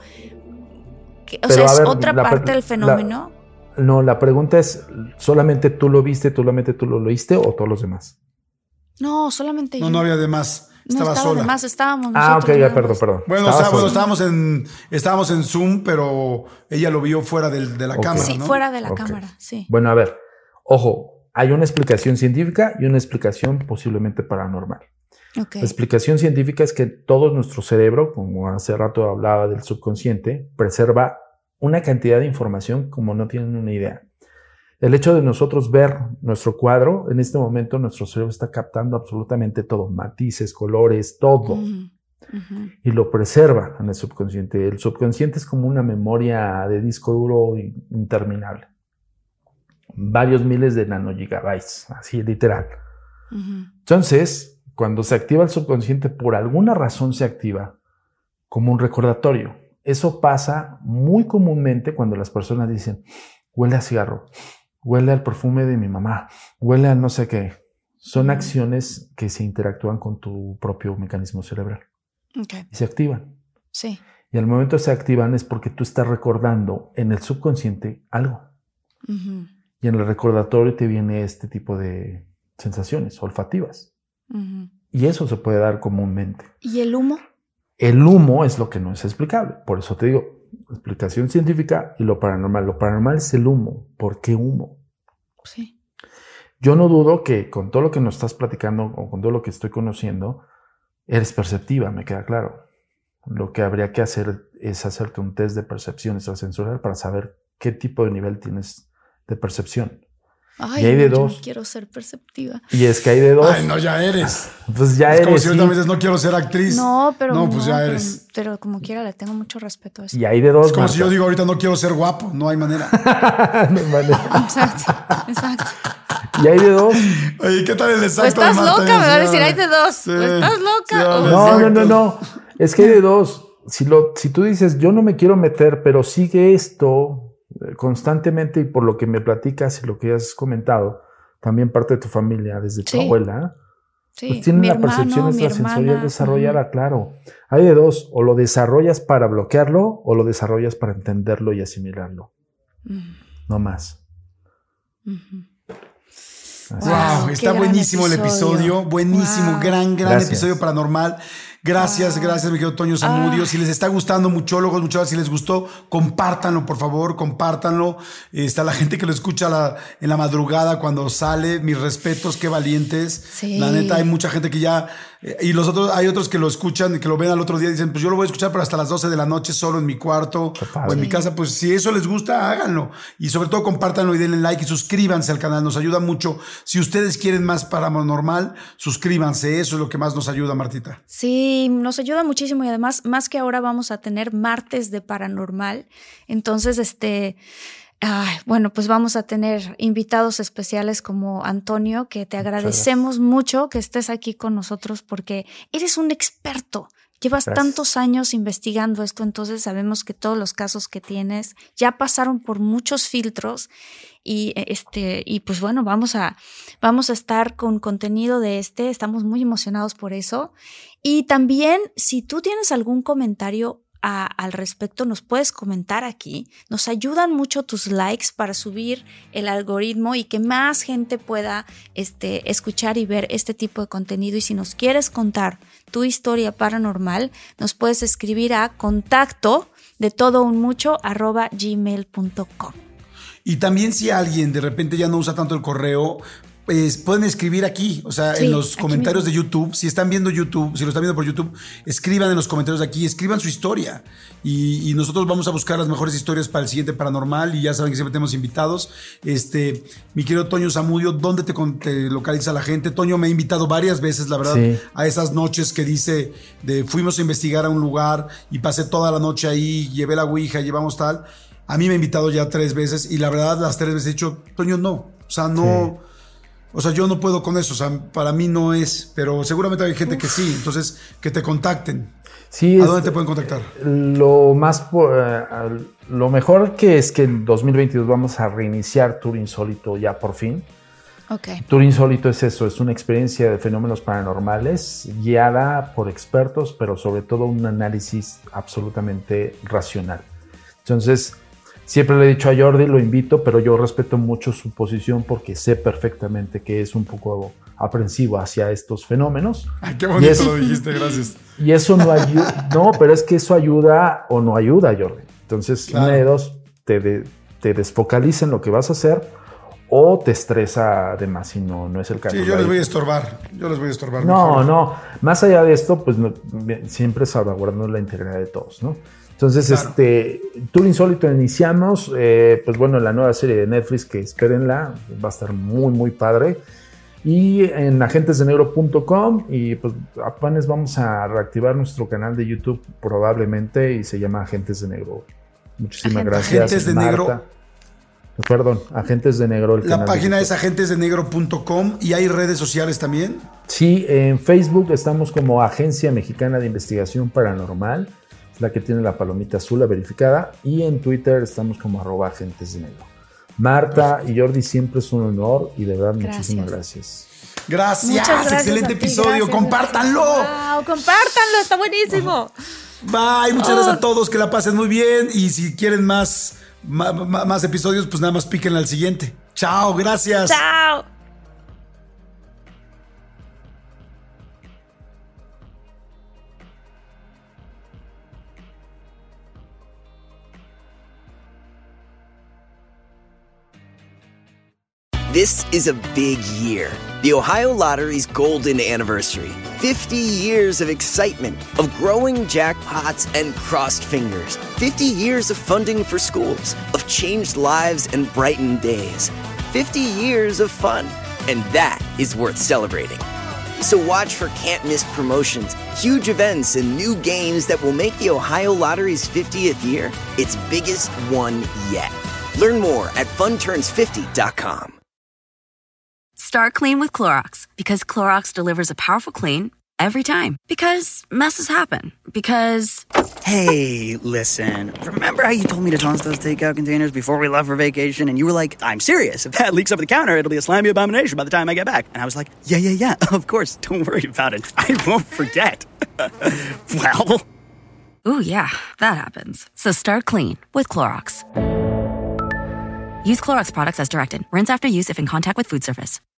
S8: O sea, es otra parte del fenómeno.
S5: La pregunta es, ¿solamente tú lo viste, solamente tú lo oíste o todos los demás?
S8: No, solamente yo.
S7: No había demás. Estaba sola.
S8: Además, estábamos nosotros.
S5: Ok, ya, perdón.
S7: Bueno, estábamos en Zoom, pero ella lo vio fuera de la cámara,
S8: sí,
S7: ¿no?
S8: Fuera de la cámara, sí.
S5: Bueno, a ver, ojo, hay una explicación científica y una explicación posiblemente paranormal. La explicación científica es que todo nuestro cerebro, como hace rato hablaba del subconsciente, preserva una cantidad de información como no tienen una idea. El hecho de nosotros ver nuestro cuadro, en este momento nuestro cerebro está captando absolutamente todo, matices, colores, todo. Y lo preserva en el subconsciente. El subconsciente es como una memoria de disco duro interminable. Varios miles de nanogigabytes, así literal. Entonces, cuando se activa el subconsciente, por alguna razón se activa como un recordatorio. Eso pasa muy comúnmente cuando las personas dicen, huele a cigarro, huele al perfume de mi mamá, huele a no sé qué. Son acciones que se interactúan con tu propio mecanismo cerebral. Y se activan.
S8: Sí.
S5: Y al momento se activan es porque tú estás recordando en el subconsciente algo. Y en el recordatorio te viene este tipo de sensaciones olfativas. Y eso se puede dar comúnmente.
S8: ¿Y el humo?
S5: El humo es lo que no es explicable. Por eso te digo, explicación científica y lo paranormal. Lo paranormal es el humo. ¿Por qué humo?
S8: Sí.
S5: Yo no dudo que con todo lo que nos estás platicando o con todo lo que estoy conociendo, eres perceptiva, me queda claro. Lo que habría que hacer es hacerte un test de percepción extrasensorial para saber qué tipo de nivel tienes de percepción.
S8: Ay,
S5: y hay de
S8: yo
S5: dos.
S8: No quiero ser perceptiva.
S5: Y es que hay de dos.
S7: Ay, no, ya eres.
S5: Pues ya
S7: es
S5: eres.
S7: Como si ahorita me dices, no quiero ser actriz.
S8: No, pero
S7: no, pues ya eres.
S8: Pero como quiera, le tengo mucho respeto a eso.
S5: Y hay de dos.
S7: Es como si yo digo ahorita, no quiero ser guapo. No hay manera.
S5: No hay manera.
S8: Exacto.
S5: Y hay de dos.
S7: Oye, ¿qué tal el exacto?
S8: O estás loca, me va a decir, hay de dos. Sí. O estás loca.
S5: No. Es que hay de dos. Si tú dices, yo no me quiero meter, pero sigue esto constantemente y por lo que me platicas y lo que has comentado, también parte de tu familia, desde tu abuela, pues tienen la percepción extrasensorial desarrollada, claro. Hay de dos, o lo desarrollas para bloquearlo o lo desarrollas para entenderlo y asimilarlo. No más.
S7: Wow, está buenísimo el episodio, buenísimo, gran
S5: Gracias.
S7: episodio paranormal. Gracias, mi querido Toño Zamudio. Si les está gustando, muchólogos, muchachos, si les gustó, compártanlo, por favor, compártanlo. Está la gente que lo escucha en la madrugada cuando sale. Mis respetos, qué valientes.
S8: Sí.
S7: La neta, hay mucha gente que ya... Y hay otros que lo escuchan y que lo ven al otro día y dicen, pues yo lo voy a escuchar pero hasta las 12 de la noche solo en mi cuarto o en mi casa. Pues si eso les gusta, háganlo. Y sobre todo compártanlo y denle like y suscríbanse al canal. Nos ayuda mucho. Si ustedes quieren más Paranormal, suscríbanse. Eso es lo que más nos ayuda, Martita.
S8: Sí, nos ayuda muchísimo y además, más que ahora vamos a tener martes de Paranormal. Entonces, bueno, pues vamos a tener invitados especiales como Antonio, que te agradecemos mucho que estés aquí con nosotros porque eres un experto. Llevas tantos años investigando esto, entonces sabemos que todos los casos que tienes ya pasaron por muchos filtros y pues bueno, vamos a estar con contenido de estamos muy emocionados por eso. Y también, si tú tienes algún comentario al respecto, nos puedes comentar aquí. Nos ayudan mucho tus likes para subir el algoritmo y que más gente pueda escuchar y ver este tipo de contenido. Y si nos quieres contar tu historia paranormal, nos puedes escribir a contacto@gmail.com.
S7: Y también si alguien de repente ya no usa tanto el correo, pues pueden escribir aquí, o sea, en los comentarios de YouTube. Si están viendo YouTube, si lo están viendo por YouTube, escriban en los comentarios de aquí, escriban su historia. Y nosotros vamos a buscar las mejores historias para el siguiente Paranormal. Y ya saben que siempre tenemos invitados. Mi querido Toño Zamudio, ¿dónde te localiza la gente? Toño me ha invitado varias veces, la verdad, a esas noches que dice fuimos a investigar a un lugar y pasé toda la noche ahí, llevé la ouija, llevamos tal. A mí me ha invitado ya 3 veces y la verdad las 3 veces he dicho, Toño, no, o sea, no... Sí. O sea, yo no puedo con eso, o sea, para mí no es, pero seguramente hay gente que sí, entonces que te contacten.
S5: Sí,
S7: ¿A dónde te pueden contactar?
S5: Lo mejor que es que en 2022 vamos a reiniciar Tour Insólito ya por fin.
S8: Okay.
S5: Tour Insólito es eso, es una experiencia de fenómenos paranormales guiada por expertos, pero sobre todo un análisis absolutamente racional. Entonces, siempre le he dicho a Jordi, lo invito, pero yo respeto mucho su posición porque sé perfectamente que es un poco aprensivo hacia estos fenómenos.
S7: Ay, qué bonito lo dijiste, gracias.
S5: Y eso no ayuda, no, pero es que eso ayuda o no ayuda, Jordi. Entonces, una de dos, te desfocaliza en lo que vas a hacer o te estresa además y no es el caso.
S7: Sí, yo les voy a estorbar.
S5: No, más allá de esto, pues siempre salvaguardando la integridad de todos, ¿no? Entonces, claro. Tour Insólito iniciamos, pues bueno, la nueva serie de Netflix, que espérenla, va a estar muy, muy padre. Y en agentesdenegro.com, y pues apenas vamos a reactivar nuestro canal de YouTube probablemente, y se llama Agentes de Negro. Muchísimas gracias,
S7: Agentes de
S5: Marta.
S7: Negro.
S5: Perdón, Agentes de Negro.
S7: La página es agentesdenegro.com, y hay redes sociales también.
S5: Sí, en Facebook estamos como Agencia Mexicana de Investigación Paranormal, la que tiene la palomita azul, la verificada, y en Twitter estamos como @agentesdenegro. Marta y Jordi, siempre es un honor y de verdad muchísimas gracias.
S7: Gracias, excelente episodio, compártanlo.
S8: Wow, compártanlo, está buenísimo.
S7: Bye, muchas gracias a todos, que la pasen muy bien, y si quieren más episodios, pues nada más píquenle al siguiente. Chao, gracias.
S8: Chao.
S12: This is a big year. The Ohio Lottery's golden anniversary. 50 years of excitement, of growing jackpots and crossed fingers. 50 years of funding for schools, of changed lives and brightened days. 50 years of fun. And that is worth celebrating. So watch for can't-miss promotions, huge events, and new games that will make the Ohio Lottery's 50th year its biggest one yet. Learn more at funturns50.com.
S2: Start clean with Clorox, because Clorox delivers a powerful clean every time. Because messes happen. Because...
S10: Hey, listen. Remember how you told me to toss those takeout containers before we left for vacation? And you were like, I'm serious. If that leaks over the counter, it'll be a slimy abomination by the time I get back. And I was like, yeah, of course. Don't worry about it. I won't forget. Well...
S2: Ooh, yeah, that happens. So start clean with Clorox. Use Clorox products as directed. Rinse after use if in contact with food surface.